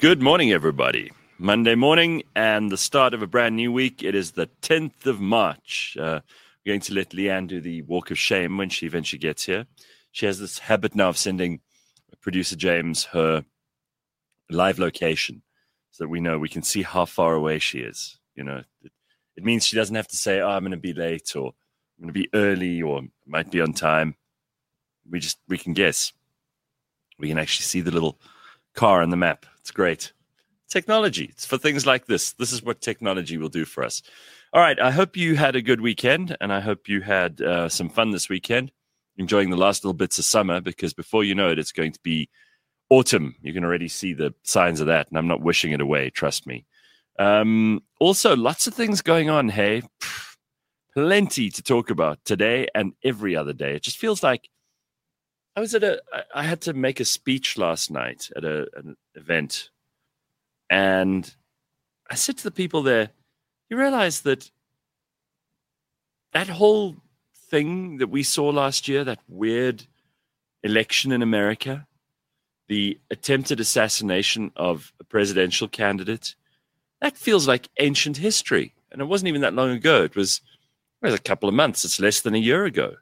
Good morning, everybody. Monday morning and the start of a brand new week. It is the 10th of March. We're going to let Leanne do the walk of shame when she eventually gets here. She has this habit now of sending producer James her live location so that we can see how far away she is. You know, it means she doesn't have to say, I'm going to be late or I'm going to be early or might be on time. We can guess. We can actually see the little car on the map. It's great. Technology. It's for things like this. This is what technology will do for us. All right. I hope you had a good weekend, and I hope you had some fun this weekend, enjoying the last little bits of summer, because before you know it, it's going to be autumn. You can already see the signs of that, and I'm not wishing it away. Trust me. Also, lots of things going on. Hey, plenty to talk about today and every other day. It just feels like I had to make a speech last night at an event, and I said to the people there, you realize that whole thing that we saw last year, that weird election in America, the attempted assassination of a presidential candidate, that feels like ancient history. And it wasn't even that long ago. It was a couple of months. It's less than a year ago.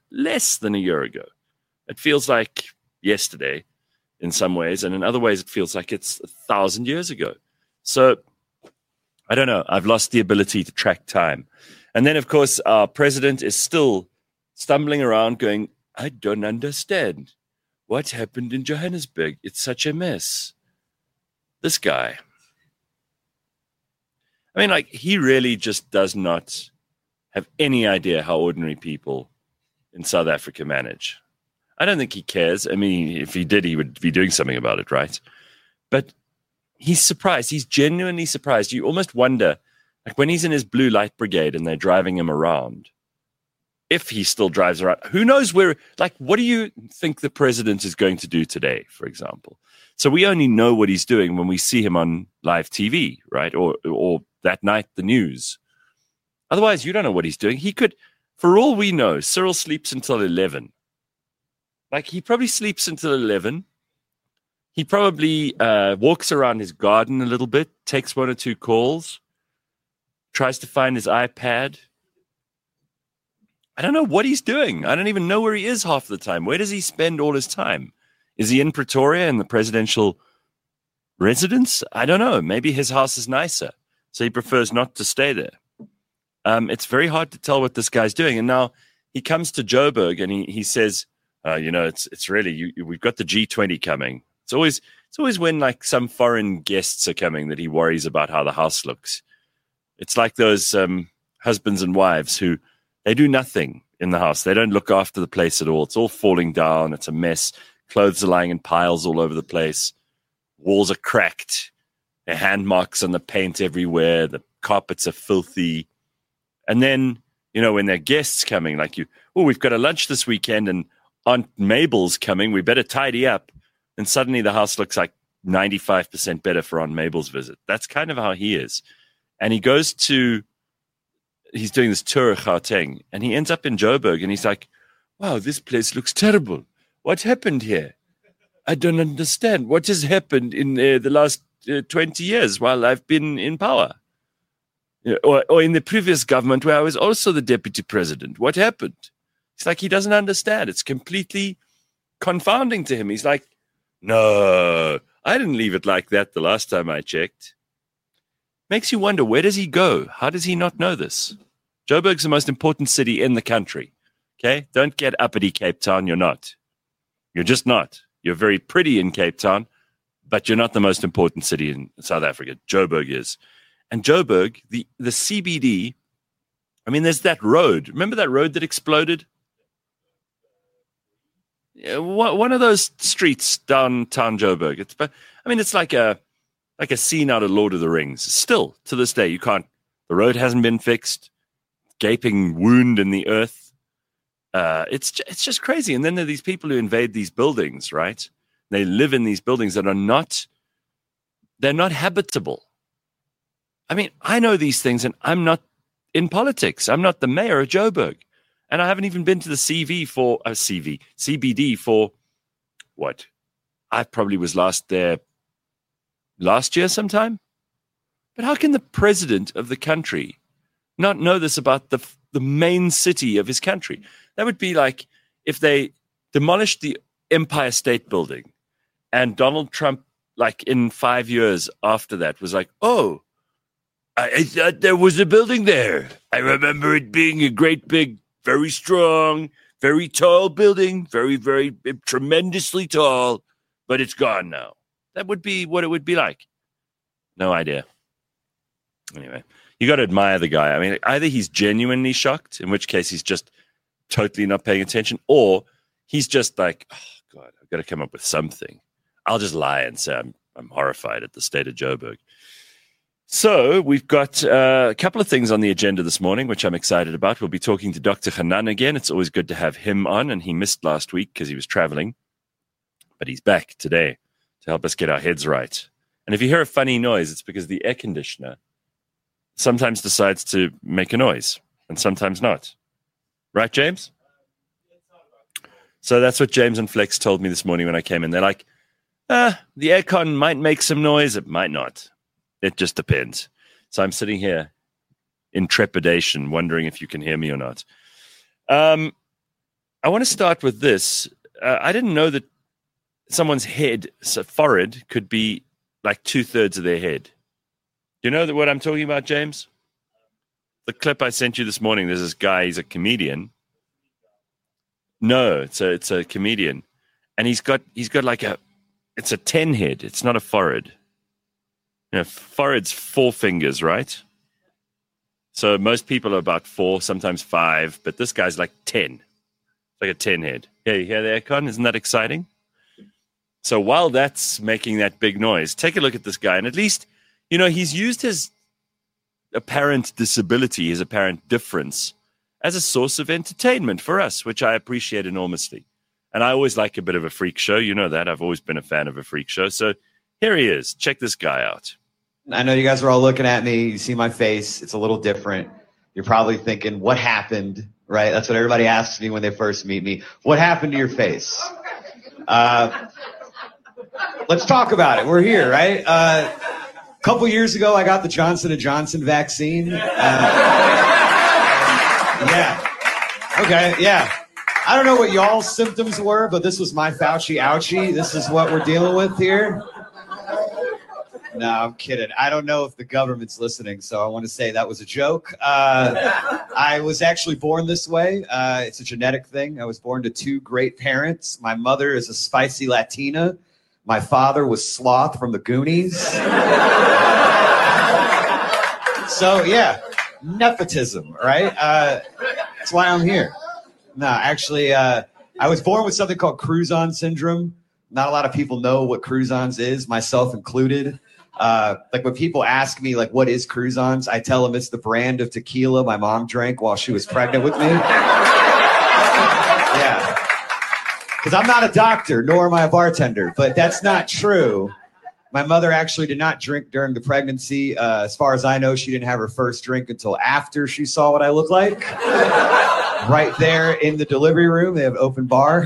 It feels like yesterday in some ways, and in other ways it feels like it's 1,000 years ago. So, I don't know. I've lost the ability to track time. And then, of course, our president is still stumbling around going, I don't understand. What happened in Johannesburg? It's such a mess. This guy. I mean, like, he really just does not have any idea how ordinary people in South Africa manage. I don't think he cares. I mean, if he did, he would be doing something about it, right? But he's surprised. He's genuinely surprised. You almost wonder, like when he's in his blue light brigade and they're driving him around, if he still drives around, who knows where, like, what do you think the president is going to do today, for example? So we only know what he's doing when we see him on live TV, right? Or that night, the news. Otherwise, you don't know what he's doing. He could, for all we know, Cyril sleeps until 11. Like, he probably sleeps until 11. He probably walks around his garden a little bit, takes one or two calls, tries to find his iPad. I don't know what he's doing. I don't even know where he is half the time. Where does he spend all his time? Is he in Pretoria in the presidential residence? I don't know. Maybe his house is nicer, so he prefers not to stay there. It's very hard to tell what this guy's doing. And now he comes to Joburg and he says, it's really, we've got the G20 coming. It's always when like some foreign guests are coming that he worries about how the house looks. It's like those husbands and wives who they do nothing in the house. They don't look after the place at all. It's all falling down. It's a mess. Clothes are lying in piles all over the place. Walls are cracked. There are hand marks on the paint everywhere. The carpets are filthy. And then, when there are guests coming, like we've got a lunch this weekend and Aunt Mabel's coming, we better tidy up. And suddenly the house looks like 95% better for Aunt Mabel's visit. That's kind of how he is. And he's doing this tour of Gauteng, and he ends up in Joburg, and he's like, wow, this place looks terrible. What happened here? I don't understand. What has happened in the last 20 years while I've been in power? Or in the previous government where I was also the deputy president. What happened? It's like he doesn't understand. It's completely confounding to him. He's like, no, I didn't leave it like that the last time I checked. Makes you wonder, where does he go? How does he not know this? Joburg's the most important city in the country. Okay? Don't get uppity, Cape Town. You're not. You're just not. You're very pretty in Cape Town, but you're not the most important city in South Africa. Joburg is. And Joburg, the CBD, I mean, there's that road. Remember that road that exploded? Yeah, one of those streets downtown Joburg. It's like a scene out of Lord of the Rings. Still, to this day, the road hasn't been fixed. Gaping wound in the earth. It's just crazy. And then there are these people who invade these buildings, right? They live in these buildings that they're not habitable. I mean, I know these things, and I'm not in politics. I'm not the mayor of Joburg. And I haven't even been to the CBD for what? I probably was last there last year sometime. But how can the president of the country not know this about the main city of his country? That would be like if they demolished the Empire State Building and Donald Trump, like in 5 years after that, was like, oh, I thought there was a building there. I remember it being a great big, very strong, very tall building, very, very tremendously tall, but it's gone now. That would be what it would be like. No idea. Anyway, you got to admire the guy. I mean, either he's genuinely shocked, in which case he's just totally not paying attention, or he's just like, oh, God, I've got to come up with something. I'll just lie and say I'm horrified at the state of Joburg. So we've got a couple of things on the agenda this morning, which I'm excited about. We'll be talking to Dr. Hanan again. It's always good to have him on, and he missed last week because he was traveling. But he's back today to help us get our heads right. And if you hear a funny noise, it's because the air conditioner sometimes decides to make a noise and sometimes not. Right, James? So that's what James and Flex told me this morning when I came in. They're like, the aircon might make some noise, it might not. It just depends. So I'm sitting here in trepidation, wondering if you can hear me or not. I want to start with this. I didn't know that someone's head, forehead, could be like 2/3 of their head. You know what I'm talking about, James? The clip I sent you this morning, there's this guy, he's a comedian. No, it's a comedian. And he's got like it's a 10 head. It's not a forehead. You know, forehead's 4 fingers, right? So most people are about 4, sometimes 5, but this guy's like 10. Like a 10 head. Yeah, you hear the aircon? Isn't that exciting? So while that's making that big noise, take a look at this guy. And at least, you know, he's used his apparent disability, his apparent difference, as a source of entertainment for us, which I appreciate enormously. And I always like a bit of a freak show. You know that. I've always been a fan of a freak show. So here he is. Check this guy out. I know you guys are all looking at me. You see my face. It's a little different. You're probably thinking, what happened, right? That's what everybody asks me when they first meet me. What happened to your face? Let's talk about it. We're here, right? A couple years ago, I got the Johnson & Johnson vaccine. Yeah. Okay, yeah. I don't know what y'all's symptoms were, but this was my Fauci ouchie. This is what we're dealing with here. No, I'm kidding. I don't know if the government's listening, so I want to say that was a joke. I was actually born this way. It's a genetic thing. I was born to 2 great parents. My mother is a spicy Latina. My father was Sloth from the Goonies. So, yeah, nepotism, right? That's why I'm here. No, actually, I was born with something called Cruzon syndrome. Not a lot of people know what Cruzon's is, myself included. Like when people ask me, like, what is Cruzon's? I tell them it's the brand of tequila my mom drank while she was pregnant with me. Yeah. Because I'm not a doctor, nor am I a bartender, but that's not true. My mother actually did not drink during the pregnancy. As far as I know, she didn't have her first drink until after she saw what I look like. Right there in the delivery room, they have open bar.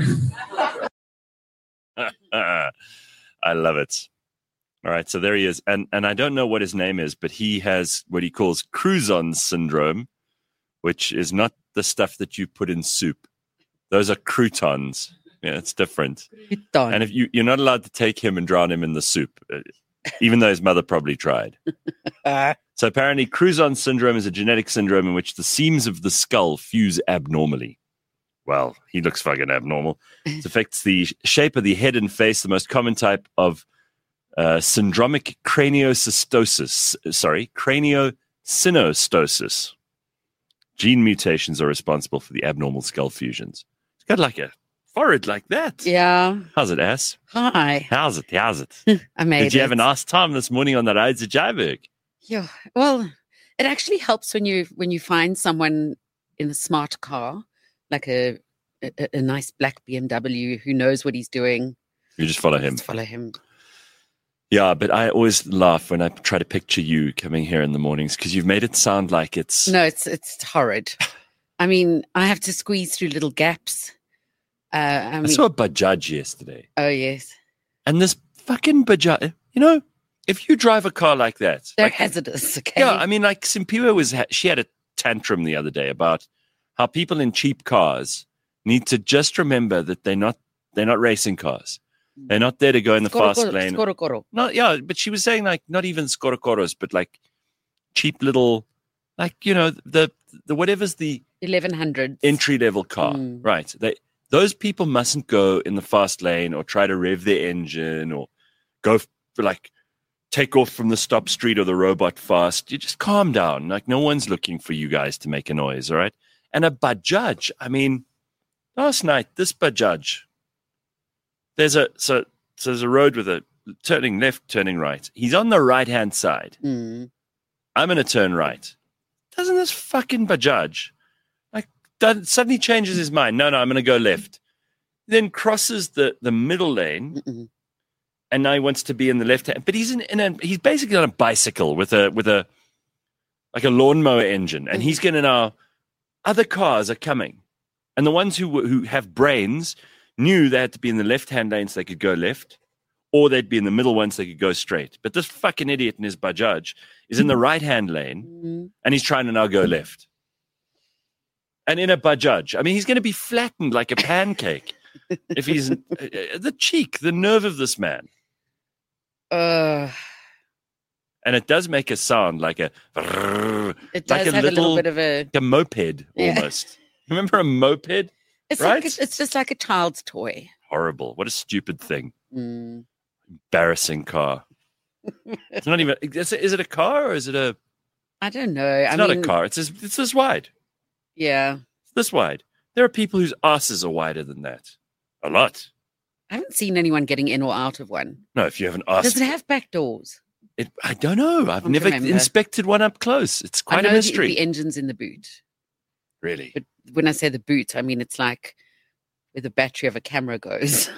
I love it. All right, so there he is. And I don't know what his name is, but he has what he calls Cruzon syndrome, which is not the stuff that you put in soup. Those are croutons. Yeah, it's different. Crouton. And if you're not allowed to take him and drown him in the soup, even though his mother probably tried. So apparently Cruzon syndrome is a genetic syndrome in which the seams of the skull fuse abnormally. Well, he looks fucking abnormal. It affects the shape of the head and face, the most common type of syndromic craniosynostosis. Gene mutations are responsible for the abnormal skull fusions. It's got like a forehead like that. Yeah. How's it, Ass? Hi. How's it? I made it. Did you have a nice time this morning on the roads of Joburg? Yeah. Well, it actually helps when you find someone in a smart car, like a nice black BMW who knows what he's doing. You just follow him. Just follow him. Yeah, but I always laugh when I try to picture you coming here in the mornings because you've made it sound like it's... No, it's horrid. I mean, I have to squeeze through little gaps. I saw a Bajaj yesterday. Oh, yes. And this fucking Bajaj, you know, if you drive a car like that, They're like, hazardous. Okay. yeah, I mean, like Simpiwe she had a tantrum the other day about how people in cheap cars need to just remember that they're not racing cars. They're not there to go in the fast lane. Skorokoro. No, yeah, but she was saying like not even skorokoros, but like cheap little, like the whatever's the 1100s entry level car, right? Those people mustn't go in the fast lane or try to rev their engine or go like take off from the stop street or the robot fast. You just calm down. Like no one's looking for you guys to make a noise, all right? And a Bajaj. I mean, last night this Bajaj. There's a road with a turning left, turning right. He's on the right hand side. I'm gonna turn right. Doesn't this fucking Bajaj like suddenly changes his mind? No, I'm gonna go left. Then crosses the middle lane. And now he wants to be in the left hand, but he's he's basically on a bicycle with a like a lawnmower engine, and he's getting now. Other cars are coming, and the ones who have brains knew they had to be in the left hand lane so they could go left, or they'd be in the middle one so they could go straight. But this fucking idiot in his Bajaj is in the right hand lane, and he's trying to now go left. And in a Bajaj, I mean, he's going to be flattened like a pancake if he's the cheek, the nerve of this man. And it does make a sound like a. It does have a little bit of a moped almost. Remember a moped? It's right? It's just like a child's toy. Horrible! What a stupid thing. Embarrassing car. It's not even. Is it a car or is it a? I don't know. It's not a car. It's this wide. Yeah. It's this wide. There are people whose asses are wider than that. A lot. I haven't seen anyone getting in or out of one. No, if you haven't asked. Does it have back doors? I don't know. I've never inspected one up close. It's quite a mystery. The engine's in the boot. Really? But when I say the boot, I mean it's like where the battery of a camera goes.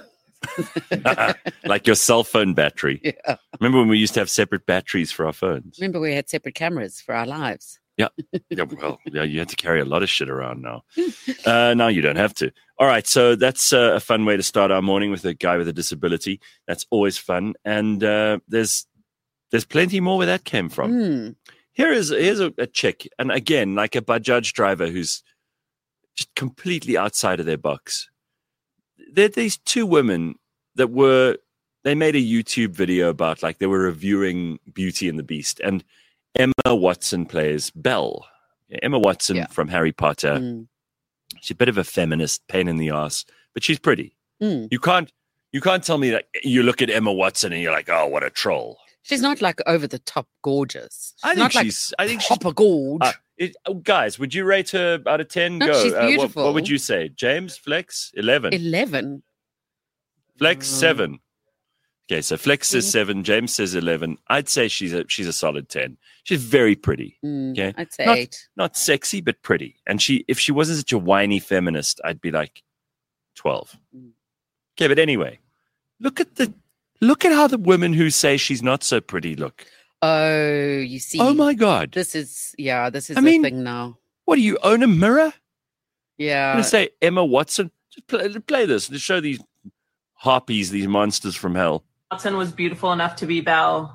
Like your cell phone battery. Yeah. Remember when we used to have separate batteries for our phones? Remember we had separate cameras for our lives. Yeah. Well, you had to carry a lot of shit around now. Now you don't have to. All right. So that's a fun way to start our morning with a guy with a disability. That's always fun. And there's plenty more where that came from. Here's a chick. And again, like a Bajaj driver who's just completely outside of their box. There are these two women that they made a YouTube video about like they were reviewing Beauty and the Beast. And Emma Watson plays Belle. Emma Watson from Harry Potter. She's a bit of a feminist, pain in the ass, but she's pretty. You can't tell me that you look at Emma Watson and you're like, oh, what a troll. She's not like over the top gorgeous. I think she's proper gorge. Guys, would you rate her out of 10? No, Go. she's beautiful. What would you say? James, Flex, 11. 11. Flex 7. Okay, so Flex says 7, James says 11. I'd say she's a solid 10. She's very pretty. Okay, I'd say 8. Not sexy, but pretty. And if she wasn't such a whiny feminist, I'd be like 12. Okay, but anyway, look at how the women who say she's not so pretty look. Oh, you see. Oh my God. This is the thing now. What do you own a mirror? Yeah. I'm gonna say Emma Watson. Just play this to show these harpies, these monsters from hell. Watson was beautiful enough to be Belle.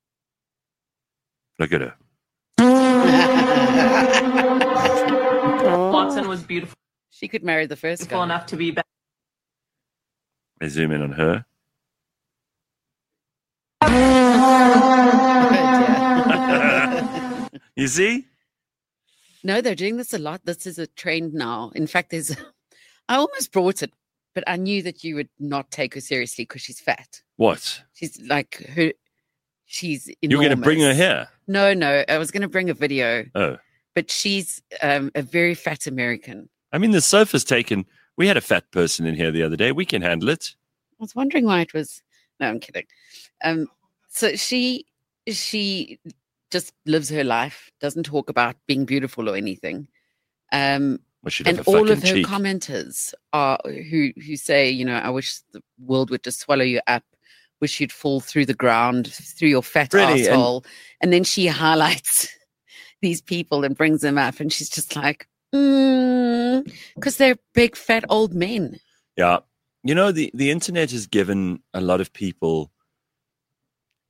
Look at her. Watson was beautiful. She could marry the first guy. Enough to be Belle. I zoom in on her. You see? No, they're doing this a lot. This is a trend now. In fact, I almost brought it, but I knew that you would not take her seriously because she's fat. What? She's like she's enormous. You're going to bring her here? No. I was going to bring a video. Oh. But she's a very fat American. I mean, the sofa's taken. We had a fat person in here the other day. We can handle it. I was wondering why it was. No, I'm kidding. So she just lives her life, doesn't talk about being beautiful or anything. And all of her commenters are who say, I wish the world would just swallow you up, wish you'd fall through the ground, through your fat asshole. And then she highlights these people and brings them up. And she's just like, because they're big, fat, old men. Yeah. The internet has given a lot of people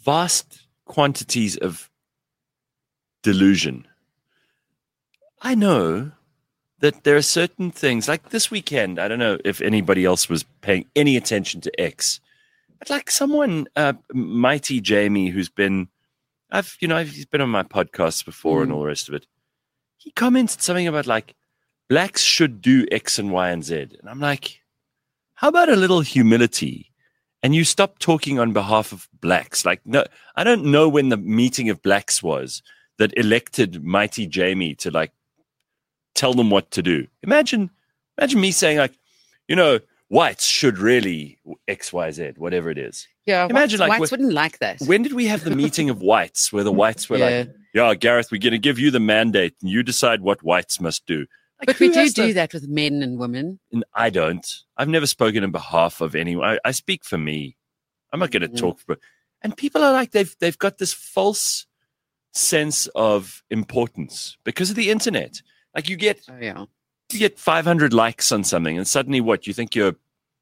vast quantities of delusion. I know that there are certain things, like this weekend, I don't know if anybody else was paying any attention to X, but like someone, Mighty Jamie, who's been, he's been on my podcast before and all the rest of it. He commented something about like, blacks should do X and Y and Z. And I'm like, how about a little humility? And you stop talking on behalf of blacks. Like, no, I don't know when the meeting of blacks was that elected Mighty Jamie to like tell them what to do. Imagine me saying like, whites should really X, Y, Z, whatever it is. Yeah, imagine whites wouldn't like that. When did we have the meeting of whites where the whites were like, yeah, Gareth, we're going to give you the mandate and you decide what whites must do. Like, but we do that with men and women. And I don't. I've never spoken on behalf of anyone. I speak for me. I'm not going to talk for. And people are like they've got this false sense of importance because of the internet. Like you get 500 likes on something, and suddenly what? You think you're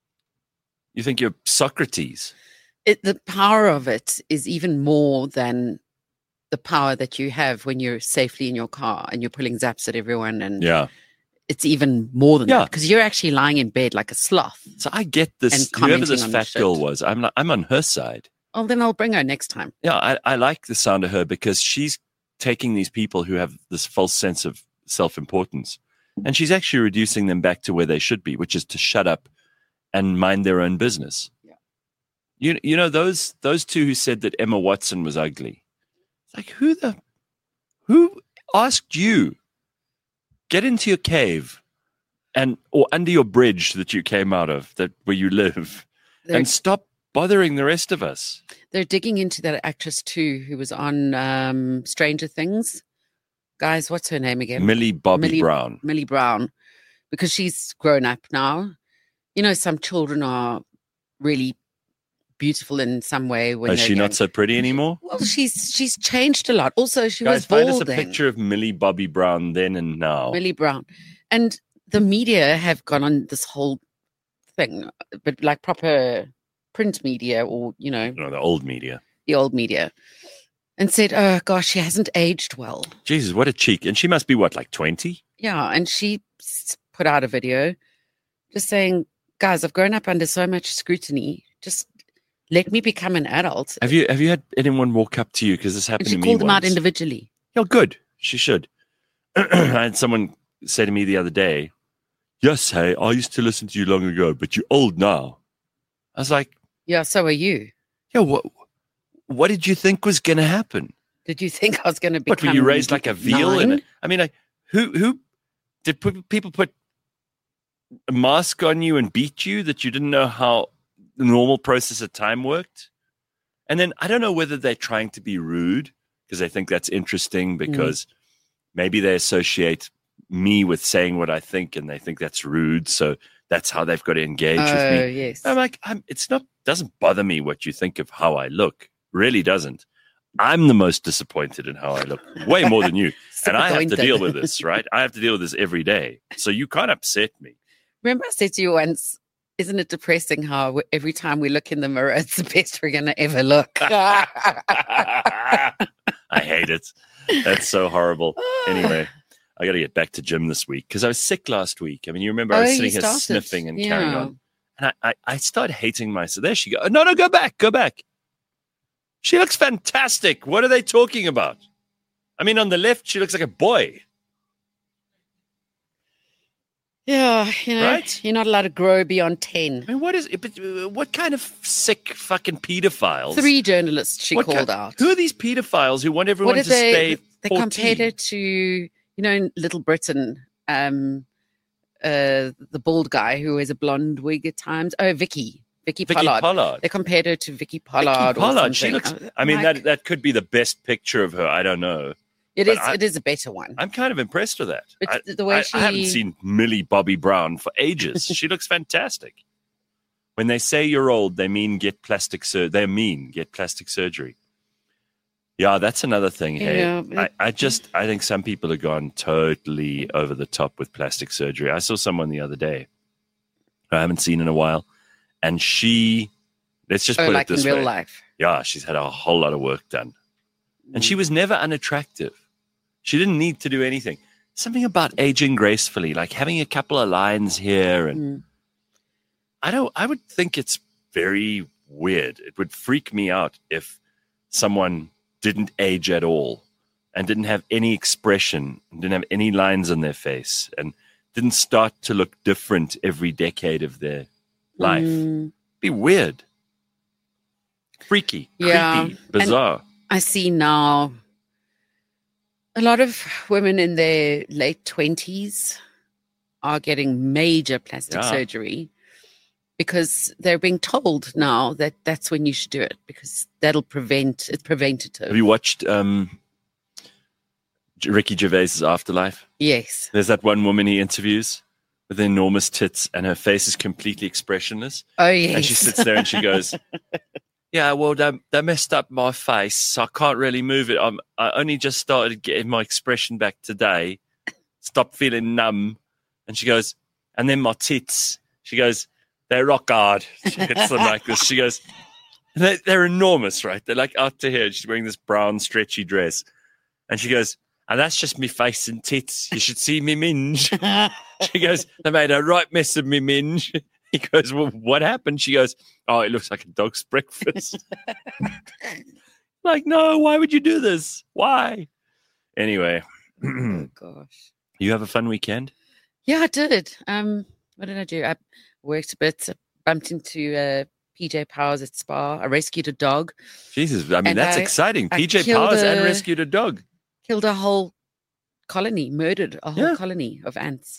Socrates. The power of it is even more than the power that you have when you're safely in your car and you're pulling zaps at everyone. And it's even more than that because you're actually lying in bed like a sloth. So I get this. Whoever this fat girl was, I'm on her side. Oh, then I'll bring her next time. Yeah, I like the sound of her because she's taking these people who have this false sense of self-importance and she's actually reducing them back to where they should be, which is to shut up and mind their own business. Yeah. You know those two who said that Emma Watson was ugly. It's like who asked you? Get into your cave or under your bridge that you came out of, where you live, and stop bothering the rest of us. They're digging into that actress too, who was on Stranger Things. Guys, what's her name again? Millie Bobby Brown. Millie Brown, because she's grown up now. Some children are really beautiful in some way. Is she not so pretty anymore? Well, she's changed a lot. Also, she was bald. Find us a picture of Millie Bobby Brown then and now. Millie Brown. And the media have gone on this whole thing, but like proper print media or, the old media. The old media. And said, oh, gosh, she hasn't aged well. Jesus, what a cheek. And she must be, like 20? Yeah, and she put out a video just saying, guys, I've grown up under so much scrutiny. Just let me become an adult. Have you had anyone walk up to you? Because this happened to me She called them once. out individually. Yeah, good. She should. I had someone say to me the other day, yes, hey, I used to listen to you long ago, but you're old now. I was like, yeah, so are you. Yeah, what did you think was going to happen? Did you think I was going to become... What, were you raised like a veal? Who did people put a mask on you and beat you that you didn't know how the normal process of time worked? And then I don't know whether they're trying to be rude because they think that's interesting because maybe they associate me with saying what I think and they think that's rude. So that's how they've got to engage with me. Yes. I'm like, doesn't bother me what you think of how I look. Really doesn't. I'm the most disappointed in how I look, way more than you. And I have to deal with this, right? I have to deal with this every day. So you can't upset me. Remember I said to you once, isn't it depressing how every time we look in the mirror, it's the best we're going to ever look? I hate it. That's so horrible. Anyway, I got to get back to gym this week because I was sick last week. I mean, you remember I was sitting here sniffing and carrying on. And I started hating myself. There she goes. No, go back. She looks fantastic. What are they talking about? I mean, on the left, she looks like a boy. Yeah, right? You're not allowed to grow beyond 10. I mean, what kind of sick fucking pedophiles? 3 journalists she called out. Who are these pedophiles who want everyone to stay 14? They compared her to, in Little Britain, the bald guy who wears a blonde wig at times. Oh, Vicky Pollard. They compared her to Vicky Pollard. Vicky Pollard. She looks. I mean, that could be the best picture of her. I don't know. It is a better one. I'm kind of impressed with that. The way I haven't seen Millie Bobby Brown for ages. She looks fantastic. When they say you're old, they mean get plastic surgery. Yeah, that's another thing. Hey, yeah, I think some people have gone totally over the top with plastic surgery. I saw someone the other day I haven't seen in a while, and let's just put it this way. In real life. Yeah, she's had a whole lot of work done. And she was never unattractive. She didn't need to do anything. Something about aging gracefully, like having a couple of lines here. And I would think it's very weird. It would freak me out if someone didn't age at all and didn't have any expression, and didn't have any lines on their face, and didn't start to look different every decade of their life. It'd be weird. Freaky, creepy, bizarre. And I see now a lot of women in their late 20s are getting major plastic surgery because they're being told now that that's when you should do it because it's preventative. Have you watched Ricky Gervais's Afterlife? Yes. There's that one woman he interviews with enormous tits and her face is completely expressionless. Oh, yes. And she sits there and she goes, yeah, well, they messed up my face, so I can't really move it. I only just started getting my expression back today. Stopped feeling numb. And she goes, and then my tits. She goes, they're rock hard. She hits them like this. She goes, they're enormous, right? They're like out to here. She's wearing this brown, stretchy dress. And she goes, and that's just me face and tits. You should see me minge. She goes, they made a right mess of me minge. He goes, well, what happened? She goes, oh, it looks like a dog's breakfast. Like, no, why would you do this? Why? Anyway. Oh, gosh. You have a fun weekend? Yeah, I did. What did I do? I worked a bit, bumped into PJ Powers at Spa. I rescued a dog. Jesus, I mean, that's exciting. PJ Powers and rescued a dog. Killed a whole colony, murdered a whole colony of ants.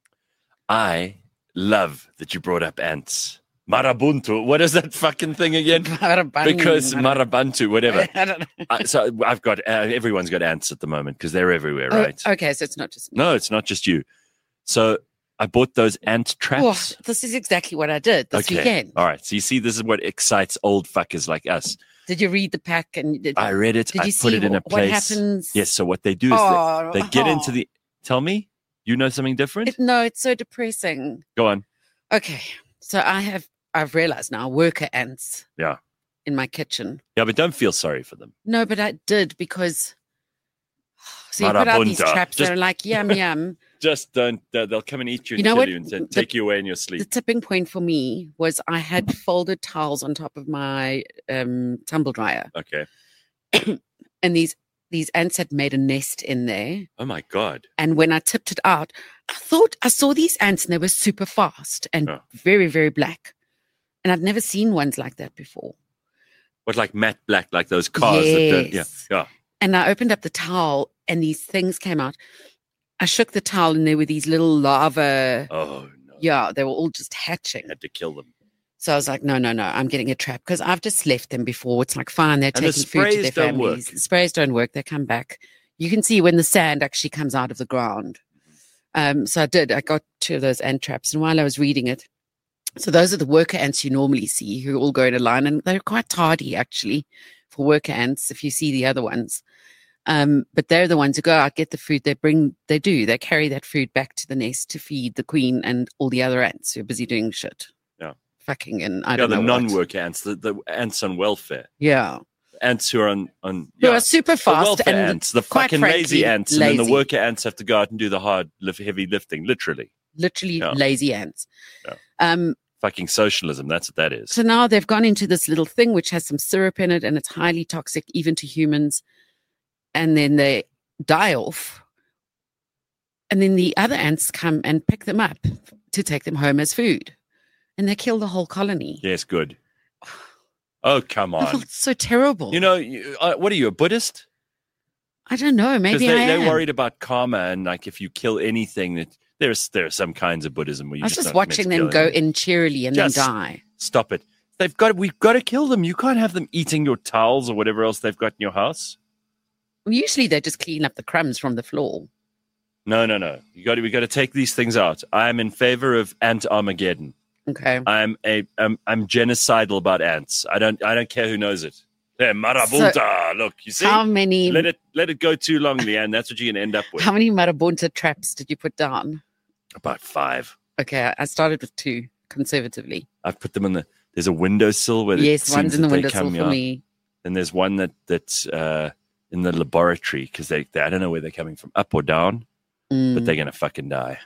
I love that you brought up ants. Marabuntu. What is that fucking thing again? Because Marabantu, whatever. I don't know. So I've got, everyone's got ants at the moment because they're everywhere, right? Okay, so it's not just me. No, it's not just you. So I bought those ant traps. Oh, this is exactly what I did this weekend. All right. So you see, this is what excites old fuckers like us. Did you read the pack? I read it. I put it in a place. What happens? Yes. So what they do is they get into the. Tell me, you know something different? No, it's so depressing. Go on. Okay, so I've realized now worker ants. Yeah. In my kitchen. Yeah, but don't feel sorry for them. No, but I did because. So you put out these traps that are like yum yum. Just don't. They'll come and eat you and kill you and take you away in your sleep. The tipping point for me was I had folded towels on top of my tumble dryer. Okay. And these ants had made a nest in there. Oh my God. And when I tipped it out, I thought I saw these ants and they were super fast and very, very black. And I'd never seen ones like that before. What, like matte black, like those cars? Yes. Yeah. And I opened up the towel and these things came out. I shook the towel and there were these little larvae. Oh, no. Yeah, they were all just hatching. Had to kill them. So I was like, no, I'm getting a trap because I've just left them before. It's like, fine, they're taking food to their families. The sprays don't work. They come back. You can see when the sand actually comes out of the ground. So I got 2 of those ant traps. And while I was reading it, so those are the worker ants you normally see who all go in a line. And they're quite tardy, actually, for worker ants if you see the other ones. But they're the ones who go out, get the food. They carry that food back to the nest to feed the queen and all the other ants who are busy doing shit. Yeah. Fucking and I don't know. The non-worker ants, the ants on welfare. Yeah. Ants who are who are super fast the and ants, the fucking lazy ants, and then the worker ants have to go out and do the hard, heavy lifting, literally. Lazy ants. Yeah. Fucking socialism, that's what that is. So now they've gone into this little thing which has some syrup in it and it's highly toxic even to humans. And then they die off. And then the other ants come and pick them up to take them home as food. And they kill the whole colony. Yes, good. Oh, come on. I felt so terrible. You know, what are you, a Buddhist? I don't know. Maybe they're worried about karma and like if you kill anything, that there are some kinds of Buddhism where you I was just watching them go in cheerily and then die. Stop it. We've got to kill them. You can't have them eating your towels or whatever else they've got in your house. Usually they just clean up the crumbs from the floor. No. We got to take these things out. I'm in favor of ant Armageddon. Okay. I'm genocidal about ants. I don't care who knows it. There, marabunta. So, look, you see? How many? Let it go too long, Leanne. That's what you're gonna end up with. How many marabunta traps did you put down? About 5. Okay, I started with 2 conservatively. I've put them in there's a windowsill where yes, one's in the windowsill for me. And there's one that's in the laboratory because I don't know where they're coming from, up or down, but they're gonna fucking die.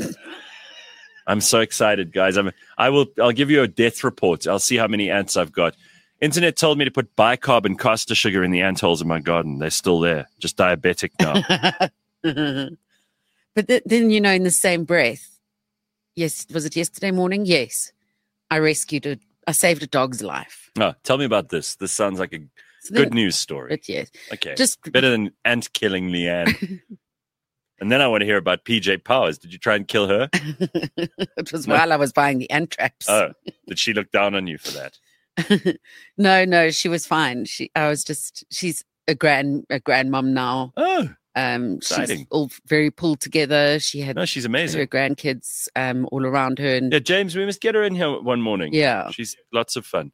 I'm so excited, guys. I'll give you a death report. I'll see how many ants I've got. Internet told me to put bicarb and caster sugar in the ant holes in my garden. They're still there, just diabetic now. But then, in the same breath, yes, was it yesterday morning? Yes. I saved a dog's life. Oh, tell me about this. This sounds like a good news story. But yes. Okay. Just better than ant killing Leanne. And then I want to hear about PJ Powers. Did you try and kill her? It was while I was buying the ant traps. Oh, did she look down on you for that? No, she was fine. She's a grandmom now. Oh, exciting. She's all very pulled together. She's amazing. Her grandkids all around her. And, yeah, James, we must get her in here one morning. Yeah. She's lots of fun.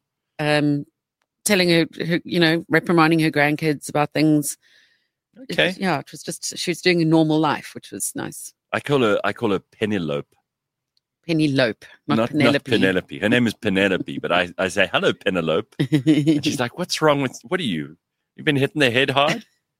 Telling her, reprimanding her grandkids about things. Okay. It was just, she was doing a normal life, which was nice. I call her Penelope. Penelope, not Penelope. Not Penelope. Her name is Penelope, but I say, hello, Penelope. And she's like, what are you? You've been hitting the head hard?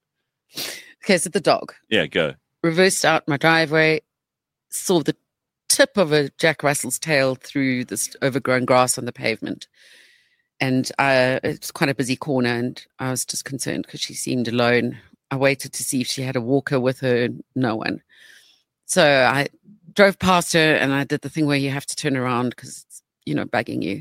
Okay, so the dog. Yeah, go. Reversed out my driveway, saw the tip of a Jack Russell's tail through this overgrown grass on the pavement. And it's quite a busy corner, and I was just concerned because she seemed alone. I waited to see if she had a walker with her. No one. So I drove past her, and I did the thing where you have to turn around because it's, bugging you.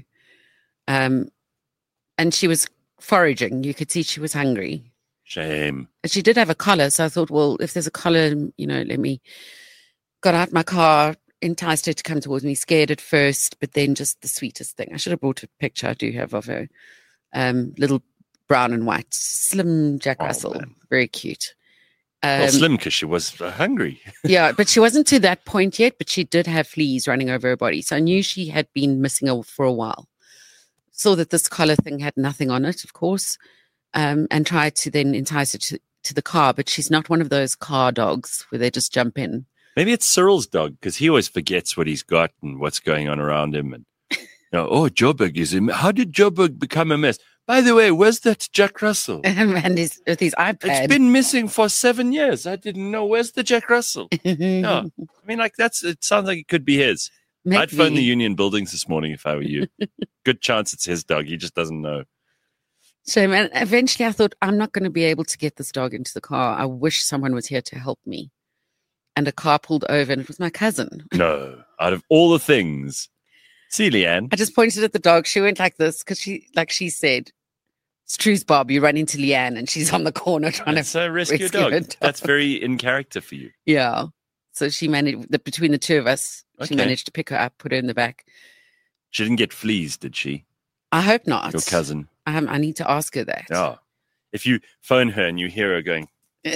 And she was foraging. You could see she was hungry. Shame. And she did have a collar, so I thought, well, if there's a collar, let me. Got out my car, enticed her to come towards me, scared at first, but then just the sweetest thing. I should have brought a picture I do have of her. Little brown and white, slim Jack Russell, man. Very cute. Slim because she was hungry. Yeah, but she wasn't to that point yet, but she did have fleas running over her body. So I knew she had been missing for a while. Saw that this collar thing had nothing on it, of course, and tried to then entice her to the car, but she's not one of those car dogs where they just jump in. Maybe it's Cyril's dog because he always forgets what he's got and what's going on around him. And Joburg is him. How did Joburg become a mess? By the way, where's that Jack Russell? And with his iPad. It's been missing for 7 years. I didn't know. Where's the Jack Russell? No. I mean, it sounds like it could be his. Maybe. I'd phone the Union Buildings this morning if I were you. Good chance it's his dog. He just doesn't know. So, man, eventually I thought, I'm not going to be able to get this dog into the car. I wish someone was here to help me. And a car pulled over, and it was my cousin. No. Out of all the things. See, Leanne. I just pointed at the dog. She went like this because she said, "Stru's Bob, you run into Leanne," and she's on the corner trying to rescue a dog. That's very in character for you. Yeah. So she managed, between the two of us, she managed to pick her up, put her in the back. She didn't get fleas, did she? I hope not. Your cousin. I need to ask her that. Yeah. If you phone her and you hear her going...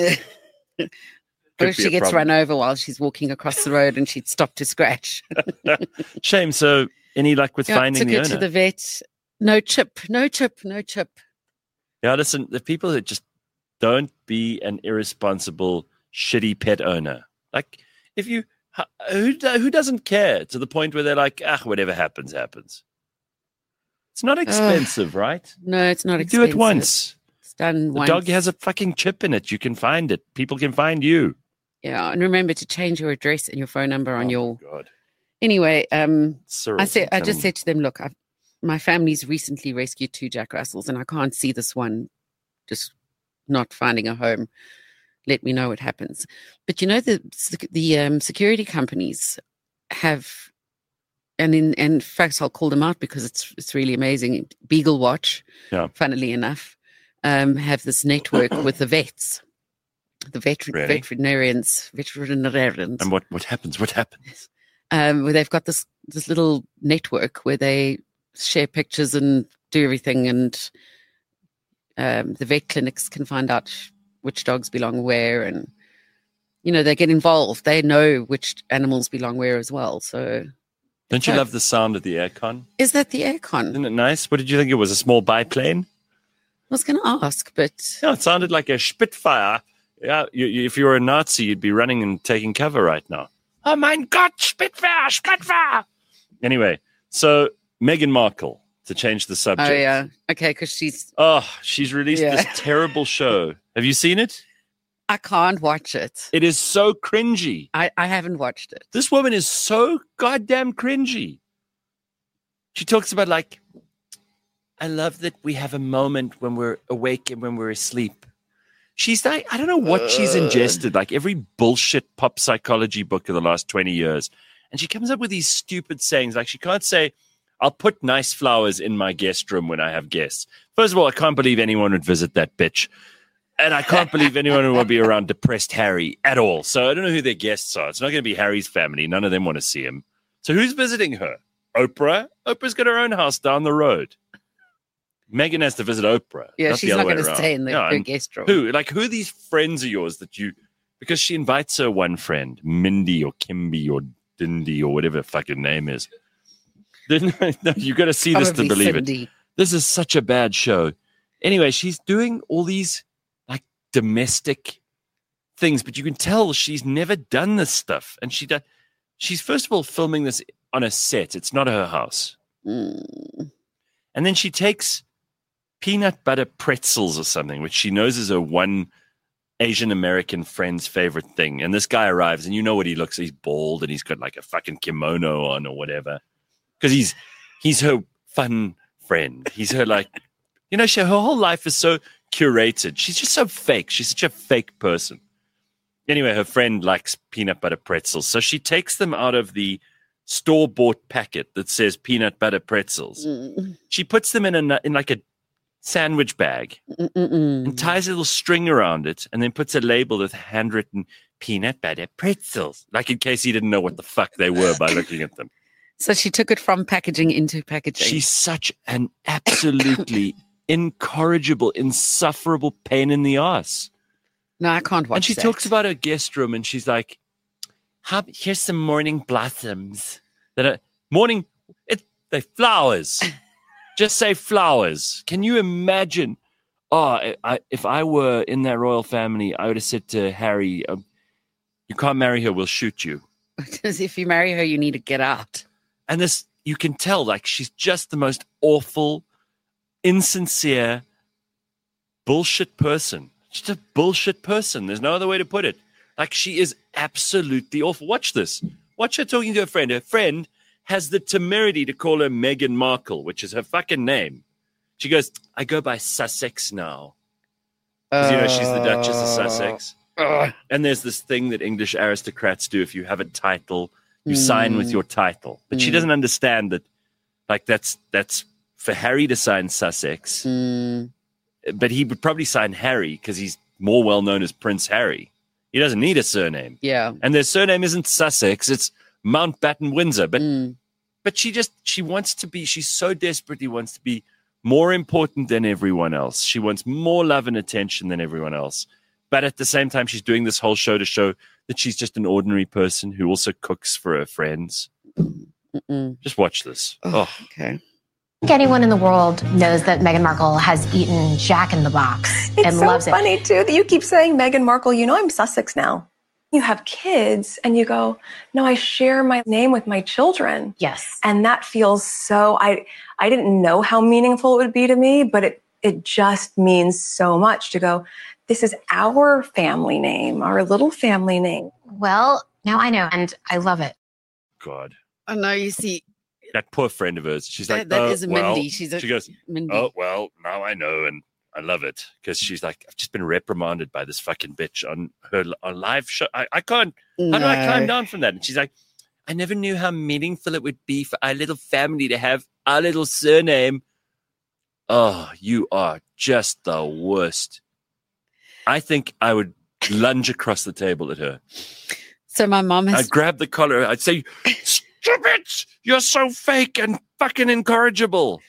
Or if she gets run over while she's walking across the road and she'd stop to scratch. Shame. So any luck with finding the owner? Took her to the vet. No chip. Yeah, listen, the people that just don't be an irresponsible, shitty pet owner. Like, if you... Who doesn't care to the point where they're like, whatever happens, happens. It's not expensive, right? No, it's not expensive. Do it once. It's done once. The dog has a fucking chip in it. You can find it. People can find you. Yeah, and remember to change your address and your phone number on your... Oh, God. Anyway, I just said to them, look, my family's recently rescued 2 Jack Russells, and I can't see this one just not finding a home. Let me know what happens. But the security companies have, and in fact, I'll call them out because it's really amazing. Beagle Watch, funnily enough, have this network with the vets. The veterinarians. And what happens? What happens? Where they've got this little network where they share pictures and do everything, and the vet clinics can find out which dogs belong where, and they get involved. They know which animals belong where as well. So, don't you love the sound of the aircon? Is that the aircon? Isn't it nice? What did you think it was? A small biplane? I was going to ask, but it sounded like a Spitfire. Yeah, if you were a Nazi, you'd be running and taking cover right now. Oh, mein Gott, Spitfire! Anyway, so Meghan Markle. to change the subject. Oh, yeah. Okay, because she's... she's released this terrible show. Have you seen it? I can't watch it. It is so cringy. I haven't watched it. This woman is so goddamn cringy. She talks about like, I love that we have a moment when we're awake and when we're asleep. She's like, I don't know what she's ingested, like every bullshit pop psychology book of the last 20 years. And she comes up with these stupid sayings. Like she can't say, I'll put nice flowers in my guest room when I have guests. First of all, I can't believe anyone would visit that bitch. And I can't believe anyone would be around depressed Harry at all. So I don't know who their guests are. It's not going to be Harry's family. None of them want to see him. So who's visiting her? Oprah? Oprah's got her own house down the road. Meghan has to visit Oprah. Yeah, she's not going to stay in the guest room. Who are these friends of yours that you, because she invites her one friend, Mindy or Kimby or Dindy or whatever the fucking name is. No, you got to see this to believe Cindy. it. This is such a bad show. Anyway, she's doing all these like domestic things, but you can tell she's never done this stuff. And she's first of all filming this on a set. It's not her house. Mm. And then she takes peanut butter pretzels or something, which she knows is her one Asian American friend's favorite thing. And this guy arrives and you know what he looks. He's bald and he's got like a fucking kimono on or whatever. Because he's her fun friend. He's her like, you know, her whole life is so curated. She's just so fake. She's such a fake person. Anyway, her friend likes peanut butter pretzels. So she takes them out of the store-bought packet that says peanut butter pretzels. Mm. She puts them in like a sandwich bag and ties a little string around it and then puts a label with handwritten peanut butter pretzels, like in case he didn't know what the fuck they were by looking at them. So she took it from packaging into packaging. She's such an absolutely incorrigible, insufferable pain in the ass. No, I can't watch And she that. talks about her guest room and she's like, here's some morning blossoms. They're flowers. Just say flowers. Can you imagine? If I were in that royal family, I would have said to Harry, you can't marry her, we'll shoot you. Because if you marry her, you need to get out. And this, you can tell, like, she's just the most awful, insincere, bullshit person. She's a bullshit person. There's no other way to put it. Like, she is absolutely awful. Watch this. Watch her talking to her friend. Her friend has the temerity to call her Meghan Markle, which is her fucking name. She goes, I go by Sussex now. Because, you know, she's the Duchess of Sussex. And there's this thing that English aristocrats do. If you have a title, you sign with your title. But she doesn't understand that, like, that's for Harry to sign Sussex. But he would probably sign Harry because he's more well-known as Prince Harry. He doesn't need a surname. Yeah. And their surname isn't Sussex. It's Mountbatten Windsor. But she wants to be, she so desperately wants to be more important than everyone else. She wants more love and attention than everyone else. But at the same time, she's doing this whole show to show that she's just an ordinary person who also cooks for her friends. Just watch this. Okay. I think anyone in the world knows that Meghan Markle has eaten Jack in the Box and loves it. It's so funny, too, that you keep saying Meghan Markle. You know I'm Sussex now. You have kids and you go, no, I share my name with my children. Yes. And that feels so, I didn't know how meaningful it would be to me, but it just means so much to go, this is our family name, our little family name. Well, now I know, and I love it. God. Oh, no, you see. That poor friend of hers. She's like, that is Mindy. She goes, Mindy. oh, well, now I know. And I love it because she's like, I've just been reprimanded by this fucking bitch on her live show. I can't. How do I climb down from that? And she's like, I never knew how meaningful it would be for our little family to have our little surname. Oh, you are just the worst. I think I would lunge across the table at her. So my mom has... I'd grab the collar. I'd say, stop it! You're so fake and fucking incorrigible.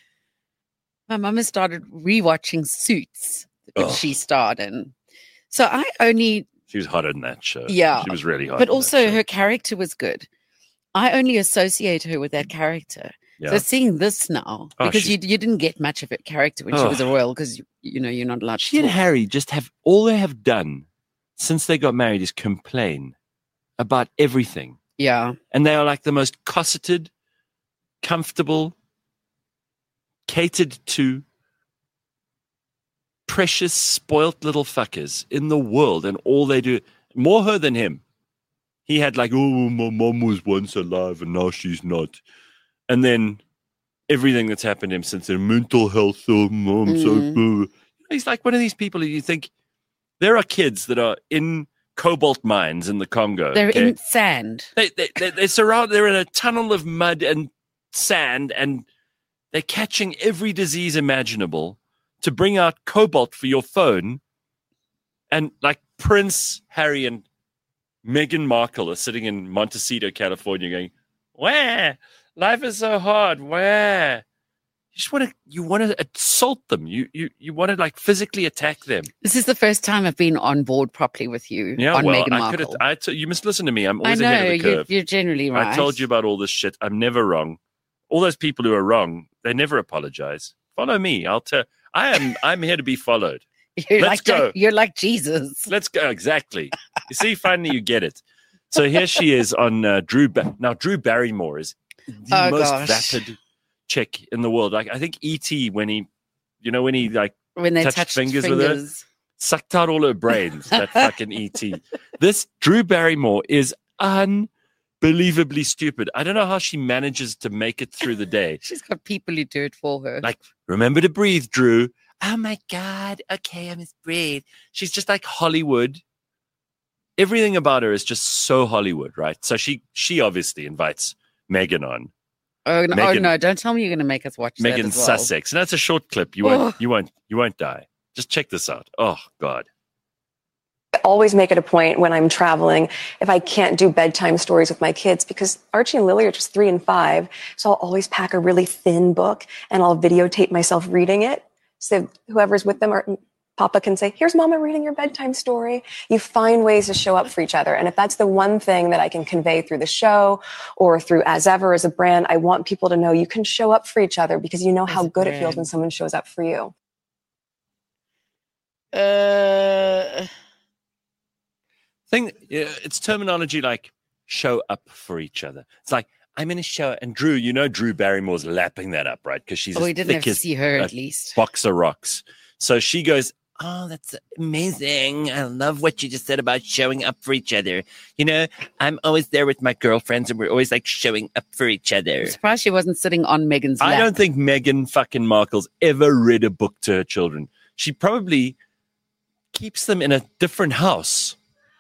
My mom has started rewatching Suits, which she starred in. So She was hotter than that show. Yeah. She was really hot. But also her character was good. I only associate her with that character. Yeah. So seeing this now, because you didn't get much of her character when she was a royal, because you're not allowed to. She and Harry just have all they have done since they got married is complain about everything. Yeah. And they are like the most cosseted, comfortable, catered to precious, spoilt little fuckers in the world, and all they do, more her than him. He had like, oh, my mom was once alive and now she's not. And then everything that's happened to him since then, mental health, so he's like one of these people who you think, there are kids that are in cobalt mines in the Congo. They're in sand. They're in a tunnel of mud and sand, and they're catching every disease imaginable to bring out cobalt for your phone. And like Prince Harry and Meghan Markle are sitting in Montecito, California going, wah, life is so hard, wah. You want to assault them. You want to like physically attack them. This is the first time I've been on board properly with you on Meghan Markle. You must listen to me. I'm always ahead of the curve. You're generally right. I told you about all this shit. I'm never wrong. All those people who are wrong, they never apologize. Follow me. I'm here to be followed. Let's go. You're like Jesus. Let's go. Exactly. You see, finally you get it. So here she is on Drew. Now Drew Barrymore is the most vapid chick in the world. Like I think E.T. when they touched fingers with her, sucked out all her brains. That fucking E.T. This Drew Barrymore is unbelievably stupid. I don't know how she manages to make it through the day. She's got people who do it for her. Like, remember to breathe, Drew. Oh my God. Okay, I must breathe. She's just like Hollywood. Everything about her is just so Hollywood, right? So she obviously invites Meghan on. Oh no! Don't tell me you're going to make us watch Meghan that as well. Sussex. And that's a short clip. You won't die. Just check this out. Oh God. I always make it a point when I'm traveling, if I can't do bedtime stories with my kids, because Archie and Lily are just 3 and 5. So I'll always pack a really thin book and I'll videotape myself reading it. So whoever's with them, or Papa can say, here's Mama reading your bedtime story. You find ways to show up for each other. And if that's the one thing that I can convey through the show or through As Ever as a brand, I want people to know you can show up for each other because you know how good it feels when someone shows up for you. It's terminology like show up for each other. It's like, I'm in a show, and Drew Barrymore's lapping that up, right? Because she's we didn't have to see her at least. Box of rocks. So she goes, oh, that's amazing. I love what you just said about showing up for each other. You know, I'm always there with my girlfriends and we're always like showing up for each other. I'm surprised she wasn't sitting on Meghan's lap. I don't think Meghan fucking Markle's ever read a book to her children. She probably keeps them in a different house.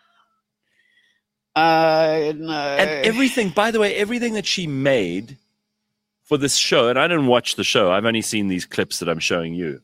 No. And everything, by the way, everything that she made for this show, and I didn't watch the show. I've only seen these clips that I'm showing you.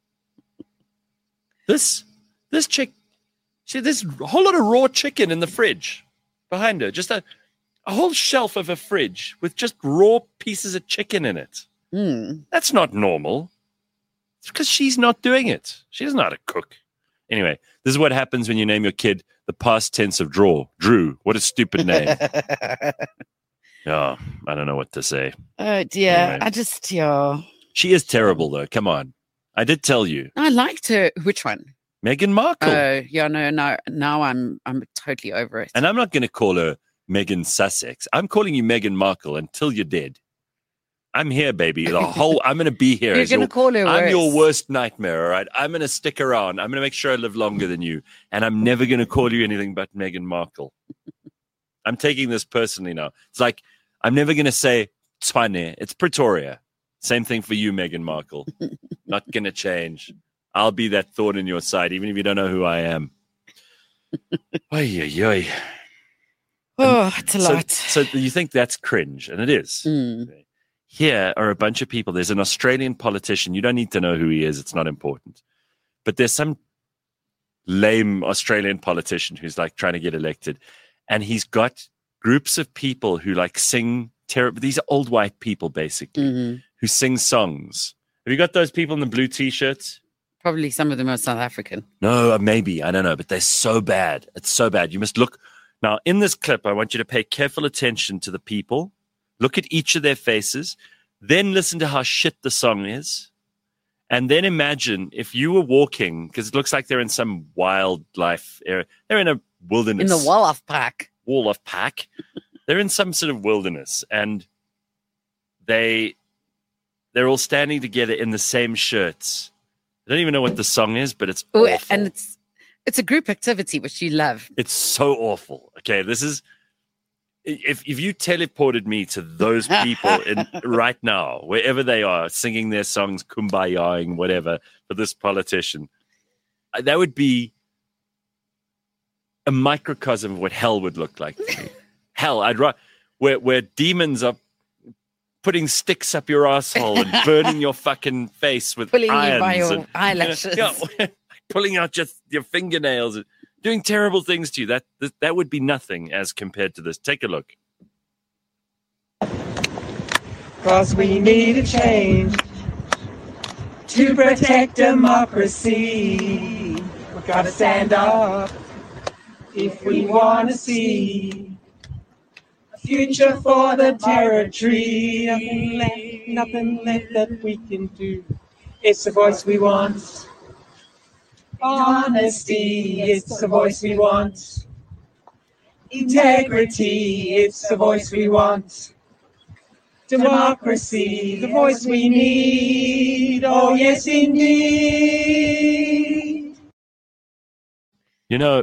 This chick, see, there's a whole lot of raw chicken in the fridge behind her. Just a whole shelf of a fridge with just raw pieces of chicken in it. That's not normal. It's because she's not doing it. She doesn't know how to cook. Anyway, this is what happens when you name your kid the past tense of Drew. What a stupid name. Oh, I don't know what to say. Oh, dear. Anyway. She is terrible, though. Come on. I did tell you. I liked her. Which one? Meghan Markle. Oh, yeah, no. Now I'm totally over it. And I'm not going to call her Meghan Sussex. I'm calling you Meghan Markle until you're dead. I'm here, baby. I'm going to be here. You're going to call her worse. I'm your worst nightmare, all right? I'm going to stick around. I'm going to make sure I live longer than you. And I'm never going to call you anything but Meghan Markle. I'm taking this personally now. It's like, I'm never going to say Tshwane. It's Pretoria. Same thing for you, Meghan Markle. Not going to change. I'll be that thorn in your side, even if you don't know who I am. Oy, oy, oy. Oh, it's a lot. So you think that's cringe, and it is. Here are a bunch of people. There's an Australian politician. You don't need to know who he is. It's not important. But there's some lame Australian politician who's like trying to get elected. And he's got groups of people who like sing terrible. These are old white people, basically, who sing songs. Have you got those people in the blue T-shirts? Probably some of them are South African. No, maybe. I don't know. But they're so bad. It's so bad. You must look. Now, in this clip, I want you to pay careful attention to the people. Look at each of their faces. Then listen to how shit the song is. And then imagine if you were walking, because it looks like they're in some wildlife area. They're in a wilderness. In the Wolof Pack. Wolof Pack. They're in some sort of wilderness. And they're they're all standing together in the same shirts. I don't even know what the song is, but it's awful. And it's a group activity, which you love. It's so awful. Okay, this is if you teleported me to those people right now, wherever they are, singing their songs, kumbayaing, whatever, for this politician, that would be a microcosm of what hell would look like to me. Hell, where demons are putting sticks up your asshole and burning your fucking face with pulling irons you by your and, eyelashes. Pulling out just your fingernails and doing terrible things to you. That would be nothing as compared to this. Take a look. 'Cause we need a change to protect democracy. We gotta stand up if we want to see a future for the territory. Nothing left that we can do. It's the voice we want. Honesty, it's the voice we want. Integrity, it's the voice we want. Democracy, the voice we need. Oh, yes, indeed. You know,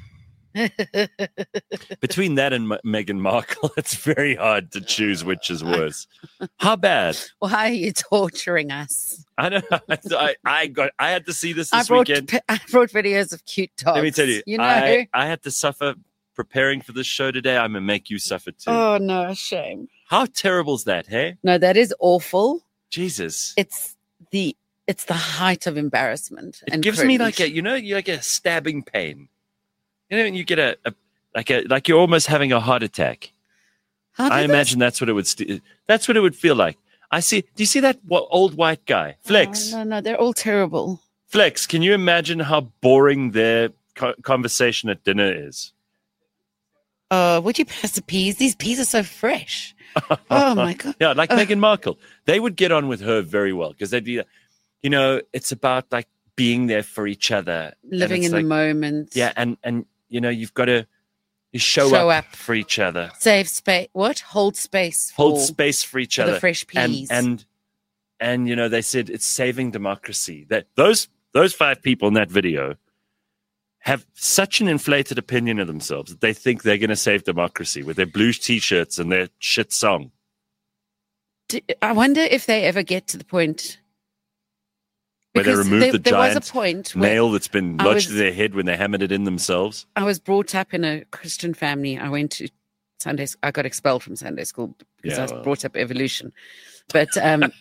between that and Meghan Markle, it's very hard to choose which is worse. How bad? Why are you torturing us? I don't know. I had to see this weekend. I brought videos of cute dogs. Let me tell you, I had to suffer preparing for this show today. I'm going to make you suffer too. Oh, no, shame. How terrible is that, hey? No, that is awful. Jesus. It's the height of embarrassment. It gives me like a stabbing pain. You know, when you get like you're almost having a heart attack. I imagine that's what it would feel like. Do you see that old white guy? Flex. Oh, no, they're all terrible. Flex, can you imagine how boring their conversation at dinner is? Would you pass the peas? These peas are so fresh. Oh, my God. Yeah, like Meghan Markle. They would get on with her very well because they'd be, it's about like being there for each other. Living in the moment. Yeah, and you've got to show up for each other. Save space. What? Hold space. Hold space for each other. The fresh peas. And they said it's saving democracy. That those 5 people in that video have such an inflated opinion of themselves that they think they're going to save democracy with their blue T-shirts and their shit song. I wonder if they ever get to the point where they remove the giant was a point nail that's been lodged in their head when they hammered it in themselves. I was brought up in a Christian family. I went to Sunday. I got expelled from Sunday school because I was brought up evolution. But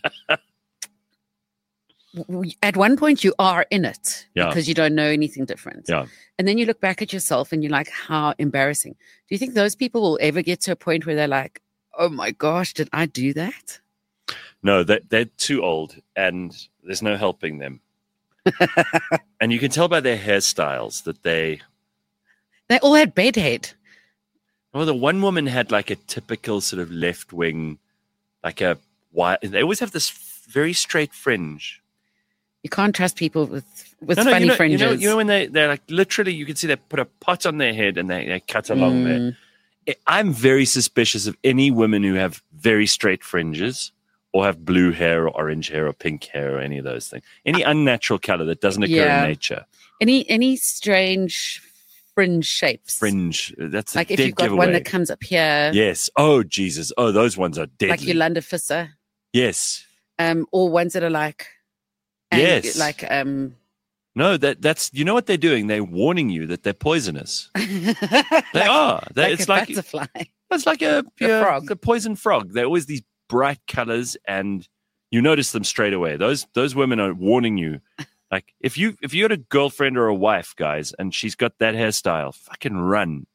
at one point you are in it because you don't know anything different. Yeah. And then you look back at yourself and you're like, how embarrassing. Do you think those people will ever get to a point where they're like, oh my gosh, did I do that? No, they're too old and there's no helping them. And you can tell by their hairstyles that they all had bedhead. Well, the one woman had like a typical sort of left wing, like they always have this very straight fringe. You can't trust people with funny fringes. You know when they're like literally, you can see they put a pot on their head and they cut along there. I'm very suspicious of any women who have very straight fringes or have blue hair or orange hair or pink hair or any of those things. Any unnatural color that doesn't occur in nature. Any strange fringe shapes. Fringe. That's like if you've got one that comes up here. Yes. Oh, Jesus. Oh, those ones are deadly. Like Yolanda Visser. Yes. Or ones that are like. Yes. Like No, that's you know what they're doing? They're warning you that they're poisonous. They are. It's like butterfly. It's like a frog. A poison frog. They're always these bright colors, and you notice them straight away. Those women are warning you. Like if you had a girlfriend or a wife, guys, and she's got that hairstyle, fucking run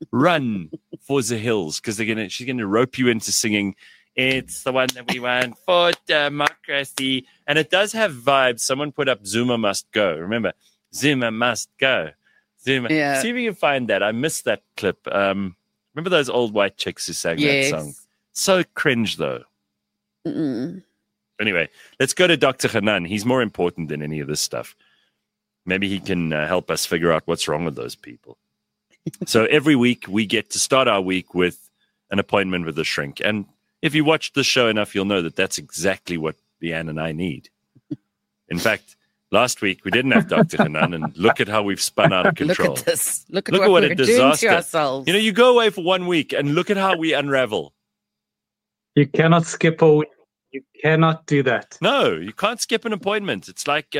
for the hills because she's gonna rope you into singing. It's the one that we want for democracy. And it does have vibes. Someone put up Zuma must go. Remember, Zuma must go. Zuma. Yeah. See if you can find that. I missed that clip. Remember those old white chicks who sang that song? So cringe, though. Mm-mm. Anyway, let's go to Dr. Hanan. He's more important than any of this stuff. Maybe he can help us figure out what's wrong with those people. So every week we get to start our week with an appointment with a shrink. And if you watch the show enough, you'll know that that's exactly what Leanne and I need. In fact, last week we didn't have Dr. Hanan, and look at how we've spun out of control. Look at this. Look at Look what a we're disaster. doing to ourselves. You know, you go away for 1 week and look at how we unravel. You cannot skip a week. You cannot do that. No, you can't skip an appointment. It's like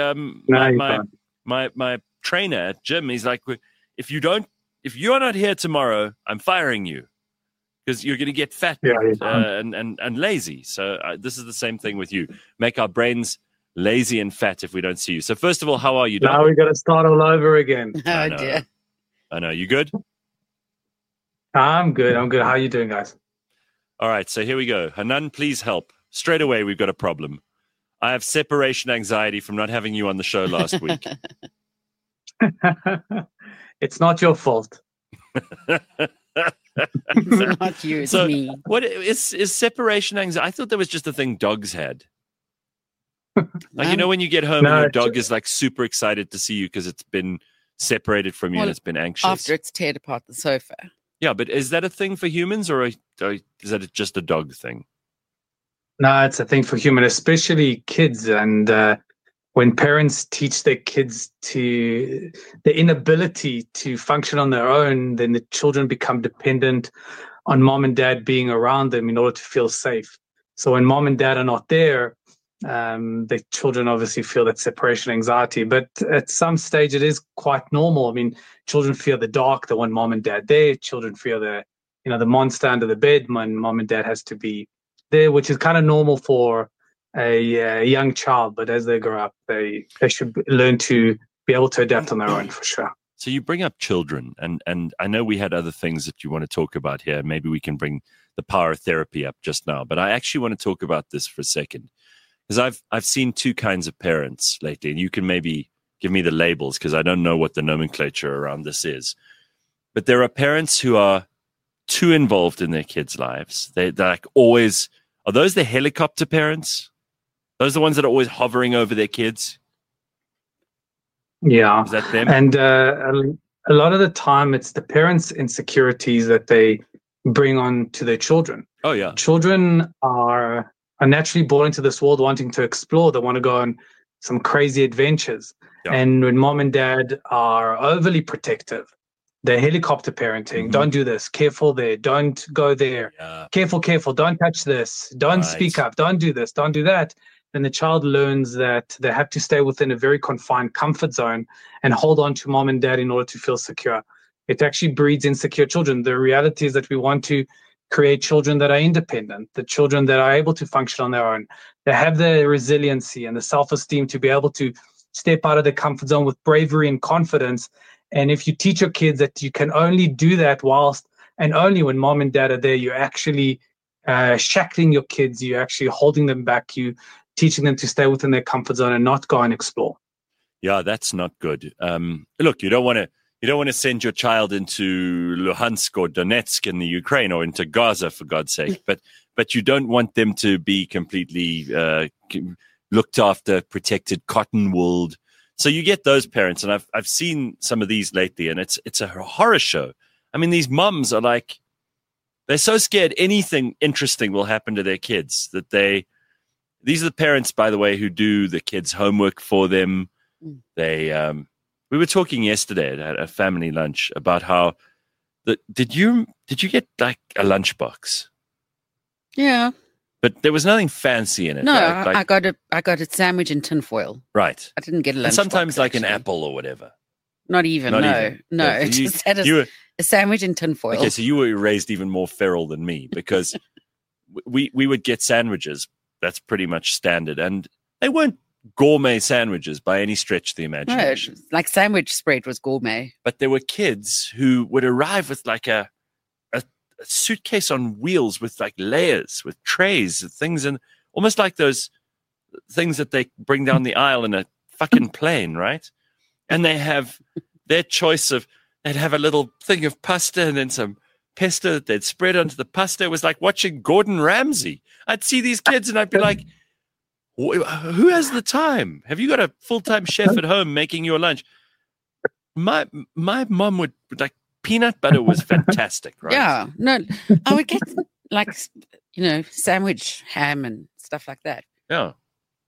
my trainer at gym. He's like, if you're not here tomorrow, I'm firing you because you're going to get fat and lazy. So this is the same thing with you. Make our brains lazy and fat if we don't see you. So first of all, how are you doing? Now we got to start all over again. Oh dear. I know. You good? I'm good. How are you doing, guys? All right. So here we go. Hanan, please help. Straight away, we've got a problem. I have separation anxiety from not having you on the show last week. It's not your fault. It's not you, it's me. What is separation anxiety? I thought that was just a thing dogs had. Like, you know, when you get home and your dog is like super excited to see you because it's been separated from you and it's been anxious. After it's teared apart the sofa. Yeah, but is that a thing for humans or is that just a dog thing? No, it's a thing for humans, especially kids. And when parents teach their kids the inability to function on their own, then the children become dependent on mom and dad being around them in order to feel safe. So when mom and dad are not there, the children obviously feel that separation anxiety. But at some stage, it is quite normal. I mean, children fear the dark. They want mom and dad there. Children fear the monster under the bed when mom and dad has to be there, which is kind of normal for a young child. But as they grow up, they should learn to be able to adapt on their own, for sure. So you bring up children, and I know we had other things that you want to talk about here. Maybe we can bring the power of therapy up just now. But I actually want to talk about this for a second. Because I've seen two kinds of parents lately, and you can maybe give me the labels because I don't know what the nomenclature around this is. But there are parents who are too involved in their kids' lives. They're like always, are those the helicopter parents? Those are the ones that are always hovering over their kids? Yeah. Is that them? And a lot of the time, it's the parents' insecurities that they bring on to their children. Oh, yeah. Children are naturally born into this world wanting to explore. They want to go on some crazy adventures. Yeah. And when mom and dad are overly protective, they're helicopter parenting. Don't do this. Careful there. Don't go there. Yeah. Careful. Don't touch this. Don't speak up. Don't do this. Don't do that. Then the child learns that they have to stay within a very confined comfort zone and hold on to mom and dad in order to feel secure. It actually breeds insecure children. The reality is that we want to create children that are independent, the children that are able to function on their own. They have the resiliency and the self-esteem to be able to step out of the comfort zone with bravery and confidence. And if you teach your kids that you can only do that whilst and only when mom and dad are there, you're actually shackling your kids, you're actually holding them back, you teaching them to stay within their comfort zone and not go and explore. Yeah, that's not good. Look, you don't want to send your child into Luhansk or Donetsk in the Ukraine or into Gaza, for God's sake. But you don't want them to be completely looked after, protected, cotton-wooled. So you get those parents, and I've seen some of these lately, and it's a horror show. I mean, these mums are like, they're so scared anything interesting will happen to their kids that these are the parents, by the way, who do the kids' homework for them. We were talking yesterday at a family lunch about how did you get like a lunchbox? Yeah. But there was nothing fancy in it. No, right? I got a sandwich in tinfoil. Right. I didn't get a lunchbox. And sometimes like actually. an apple or whatever. Not even. No. Yeah, just had a sandwich in tinfoil. Okay, so you were raised even more feral than me because we would get sandwiches. That's pretty much standard. And they weren't gourmet sandwiches by any stretch of the imagination. No, like sandwich spread was gourmet. But there were kids who would arrive with like a suitcase on wheels with like layers, with trays and things, and almost like those things that they bring down the aisle in a fucking plane, right? And they have their choice of, they'd have a little thing of pasta and then some pesto that they'd spread onto the pasta. It was like watching Gordon Ramsay. I'd see these kids and I'd be like, who has the time? Have you got a full-time chef at home making your lunch? My mom would, like, peanut butter was fantastic, right? Yeah. No, I would get like, sandwich ham and stuff like that. Yeah.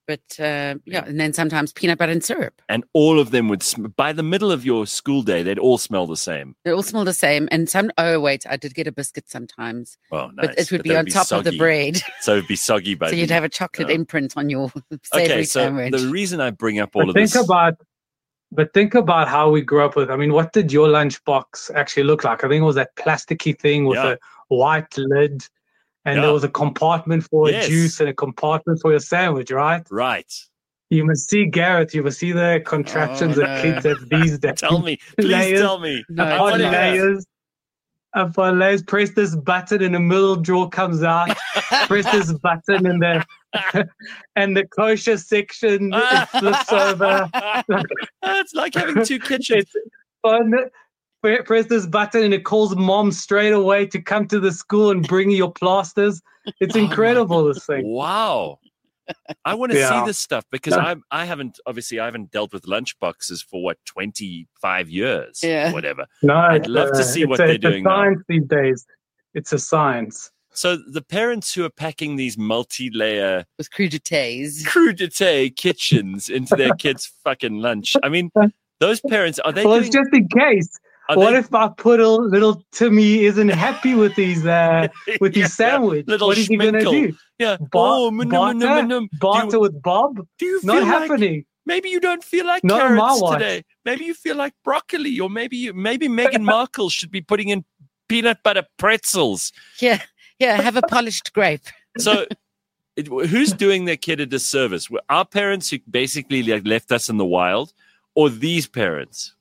But and then sometimes peanut butter and syrup. And all of them would, by the middle of your school day, they'd all smell the same. They all smell the same. And I did get a biscuit sometimes. Oh, nice. But it would be on top of the bread. So it'd be soggy by So you'd have a chocolate imprint on your savory sandwich. The reason I bring up all of this... Think about how we grew up with, I mean, what did your lunchbox actually look like? I think it was that plasticky thing with a white lid. And there was a compartment for a juice and a compartment for your sandwich, right? Right. You must see Gareth. You must see the contraptions that kids have these days. Tell me. Please tell me. Upon layers. Press this button and the middle drawer comes out. Press this button and the kosher section it flips over. It's like having two kitchens. It's fun. Press this button and it calls mom straight away to come to the school and bring you your plasters. It's incredible, this thing. Wow. I want to see this stuff because I haven't dealt with lunchboxes for 25 years, whatever. No, I'd love to see what they're doing now. It's a science these days. It's a science. So the parents who are packing these multi-layer with crudité kitchens into their kids' fucking lunch. I mean, those parents, are they? Well, it's just in case. What if our little Timmy isn't happy with his sandwich? What is he going to do? Yeah. Barter with Bob? Do you feel happening? Maybe you don't feel like carrots today. Maybe you feel like broccoli, or maybe Meghan Markle should be putting in peanut butter pretzels. Yeah. Have a polished grape. So, who's doing their kid a disservice? Our parents who basically left us in the wild, or these parents?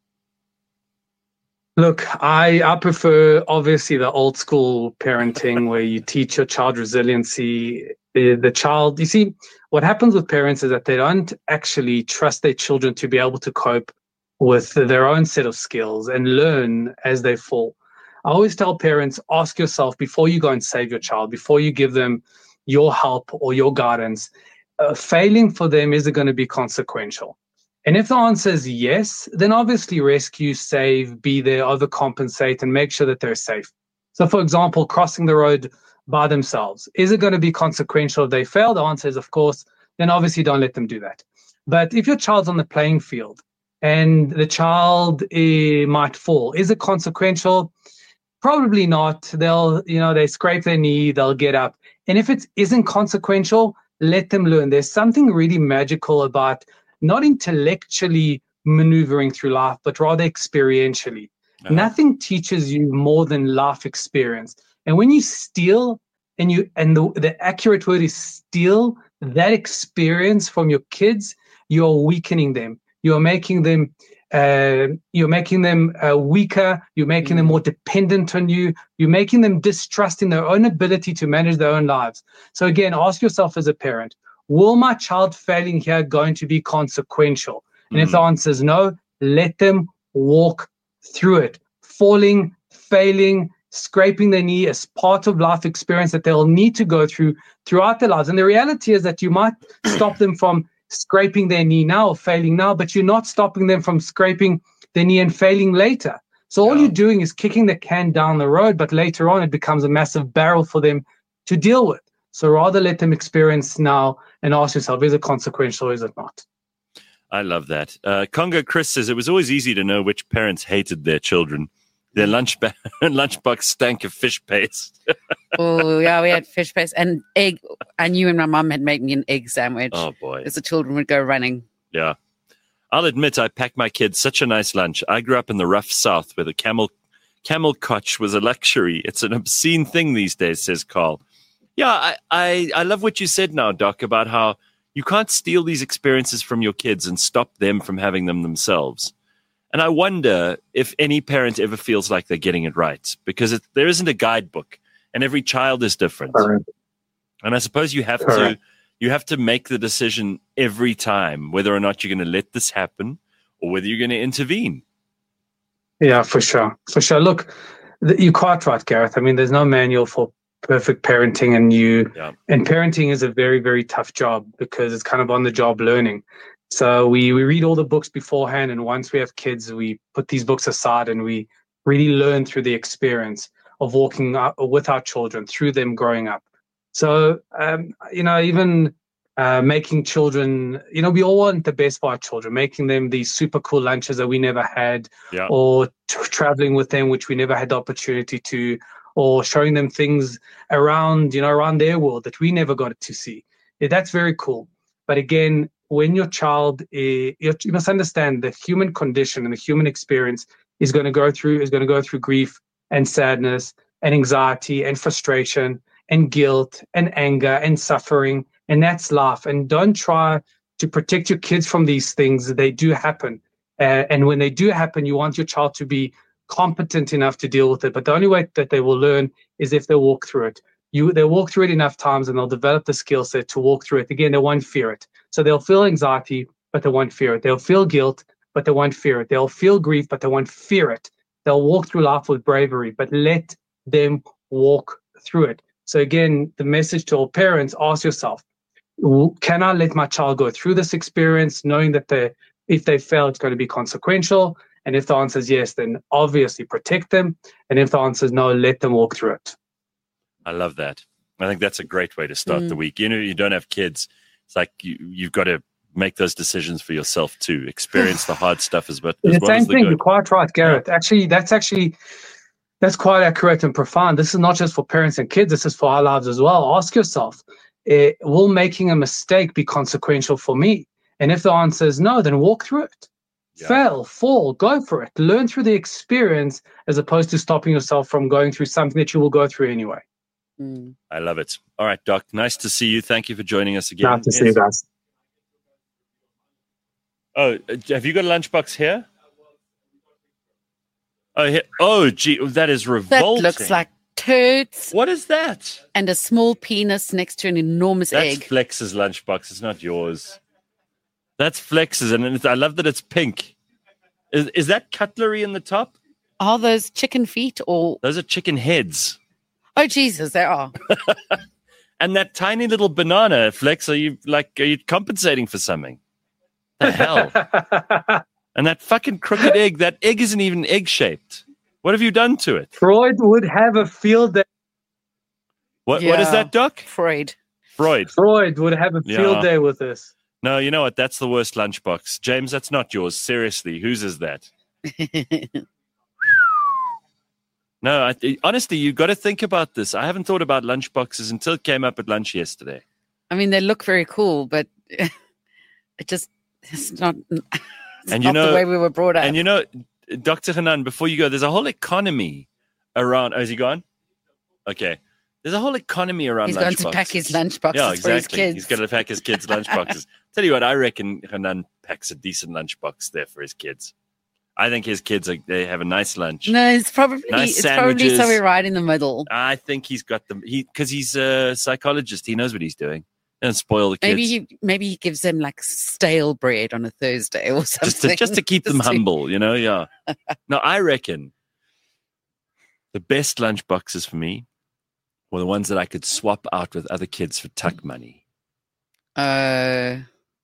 Look, I prefer, obviously, the old school parenting where you teach your child resiliency. The child, you see, what happens with parents is that they don't actually trust their children to be able to cope with their own set of skills and learn as they fall. I always tell parents, ask yourself before you go and save your child, before you give them your help or your guidance, failing for them, is it going to be consequential? And if the answer is yes, then obviously rescue, save, be there, overcompensate, and make sure that they're safe. So, for example, crossing the road by themselves. Is it going to be consequential if they fail? The answer is, of course. Then obviously don't let them do that. But if your child's on the playing field and the child might fall, is it consequential? Probably not. They scrape their knee, they'll get up. And if it isn't consequential, let them learn. There's something really magical about not intellectually maneuvering through life, but rather experientially. Uh-huh. Nothing teaches you more than life experience. And when you steal, and the accurate word is steal, that experience from your kids, you're weakening them. You're making them weaker. You're making them more dependent on you. You're making them distrust in their own ability to manage their own lives. So again, ask yourself as a parent, will my child failing here going to be consequential? And if the answer is no, let them walk through it. Falling, failing, scraping their knee as part of life experience that they'll need to go through throughout their lives. And the reality is that you might stop them from scraping their knee now or failing now, but you're not stopping them from scraping their knee and failing later. So all you're doing is kicking the can down the road, but later on it becomes a massive barrel for them to deal with. So rather let them experience now and ask yourself, is it consequential or is it not? I love that. Congo Chris says it was always easy to know which parents hated their children. Their lunchbox stank of fish paste. Oh, yeah, we had fish paste and egg. I knew when my mom had made me an egg sandwich. Oh, boy. Because the children would go running. Yeah. I'll admit I packed my kids such a nice lunch. I grew up in the rough South where the camel cotch was a luxury. It's an obscene thing these days, says Carl. Yeah, I love what you said now, Doc, about how you can't steal these experiences from your kids and stop them from having them themselves. And I wonder if any parent ever feels like they're getting it right, because there isn't a guidebook and every child is different. Correct. And I suppose you have to make the decision every time whether or not you're going to let this happen or whether you're going to intervene. Yeah, for sure. For sure. Look, you're quite right, Gareth. I mean, there's no manual for perfect parenting, and parenting is a very, very tough job because it's kind of on the job learning. So we read all the books beforehand, and once we have kids, we put these books aside and we really learn through the experience of walking up with our children, through them growing up. So, even making children, we all want the best for our children, making them these super cool lunches that we never had, or traveling with them, which we never had the opportunity to, or showing them things around, around their world that we never got to see. Yeah, that's very cool. But again, when your child, you must understand the human condition and the human experience is going to go through grief and sadness and anxiety and frustration and guilt and anger and suffering. And that's life. And don't try to protect your kids from these things. They do happen. And when they do happen, you want your child to be competent enough to deal with it. But the only way that they will learn is if they walk through it. They'll walk through it enough times and they'll develop the skill set to walk through it. Again, they won't fear it. So they'll feel anxiety, but they won't fear it. They'll feel guilt, but they won't fear it. They'll feel grief, but they won't fear it. They'll walk through life with bravery, but let them walk through it. So again, the message to all parents, ask yourself, can I let my child go through this experience, knowing that if they fail, it's going to be consequential? And if the answer is yes, then obviously protect them. And if the answer is no, let them walk through it. I love that. I think that's a great way to start the week. You don't have kids. It's like you've got to make those decisions for yourself too. Experience the hard stuff as well. The same thing. You're quite right, Gareth. Yeah. That's quite accurate and profound. This is not just for parents and kids. This is for our lives as well. Ask yourself, will making a mistake be consequential for me? And if the answer is no, then walk through it. Yeah. Fail, fall, go for it. Learn through the experience as opposed to stopping yourself from going through something that you will go through anyway. I love it. All right, Doc. Nice to see you. Thank you for joining us again. Nice to see you guys. Oh, have you got a lunchbox here? Oh, here. Oh, gee, that is revolting. That looks like turds. What is that? And a small penis next to an enormous egg. That's Flex's lunchbox. It's not yours. That's Flex's, and I love that it's pink. Is that cutlery in the top? Are those chicken feet or? Those are chicken heads. Oh, Jesus, they are. And that tiny little banana, Flex, are you compensating for something? The hell? And that fucking crooked egg, that egg isn't even egg-shaped. What have you done to it? Freud would have a field day. What is that, Doc? Freud would have a field day with this. No, you know what? That's the worst lunchbox. James, that's not yours. Seriously, whose is that? No, honestly, you've got to think about this. I haven't thought about lunchboxes until it came up at lunch yesterday. I mean, they look very cool, but it's not, the way we were brought up. And Dr. Hanan, before you go, there's a whole economy around. Oh, is he gone? Okay. There's a whole economy around lunchboxes. He's going to pack his lunchboxes for his kids. He's going to pack his kids' lunchboxes. Tell you what, I reckon Hanan packs a decent lunchbox there for his kids. I think his kids, they have a nice lunch. No, it's probably somewhere right in the middle. I think he's got them because he's a psychologist. He knows what he's doing. And spoil the kids. Maybe he gives them like stale bread on a Thursday or something. Just to keep them humble, Yeah. No, I reckon the best lunch boxes for me were the ones that I could swap out with other kids for tuck money. Because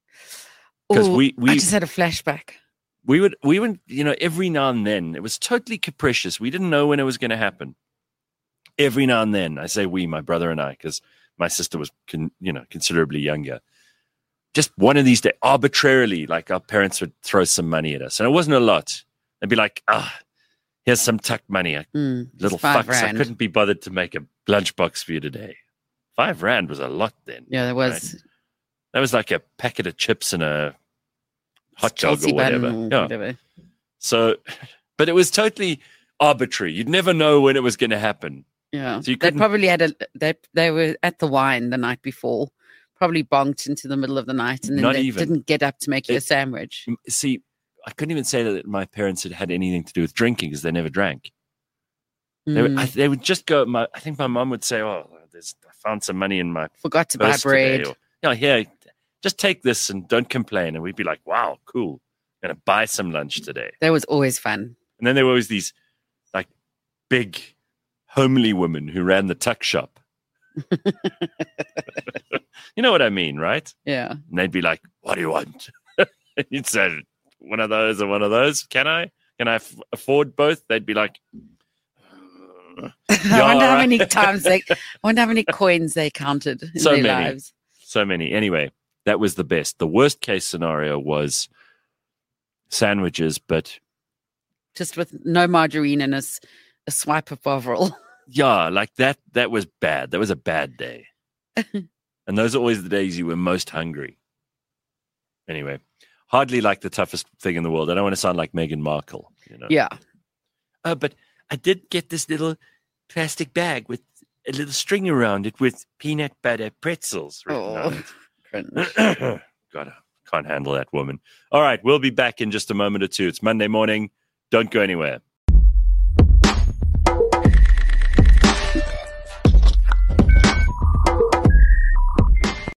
I just had a flashback. We would, every now and then, it was totally capricious. We didn't know when it was going to happen. Every now and then, I say we, my brother and I, because my sister was, considerably younger. Just one of these days, arbitrarily, like our parents would throw some money at us. And it wasn't a lot. They'd be like, here's some tuck money. Little fucks. Rand. I couldn't be bothered to make a lunchbox for you today. 5 Rand was a lot then. Yeah, there was. Right? That was like a packet of chips and a hot dog or whatever. Whatever. So, but it was totally arbitrary. You'd never know when it was going to happen. Yeah. So they probably had they were at the wine the night before, probably bonked into the middle of the night, and then didn't get up to make you a sandwich. See, I couldn't even say that my parents had anything to do with drinking because they never drank. They would just go. I think my mom would say, I found some money in my forgot to buy bread. Here, just take this and don't complain. And we'd be like, wow, cool. I'm going to buy some lunch today. That was always fun. And then there were always these like big homely women who ran the tuck shop. You know what I mean, right? Yeah. And they'd be like, what do you want? You'd say, one of those or one of those. Can I afford both? They'd be like, I wonder how many times I wonder how many coins they counted in their lives. So many. Anyway, That was the best. The worst case scenario was sandwiches, but just with no margarine and a swipe of Bovril. Yeah, like that was bad. That was a bad day. And those are always the days you were most hungry. Anyway, hardly like the toughest thing in the world. I don't want to sound like Meghan Markle, you know. Yeah. But I did get this little plastic bag with a little string around it with peanut butter pretzels written on it. God, I can't handle that woman. All right, we'll be back in just a moment or two. It's Monday morning. Don't go anywhere.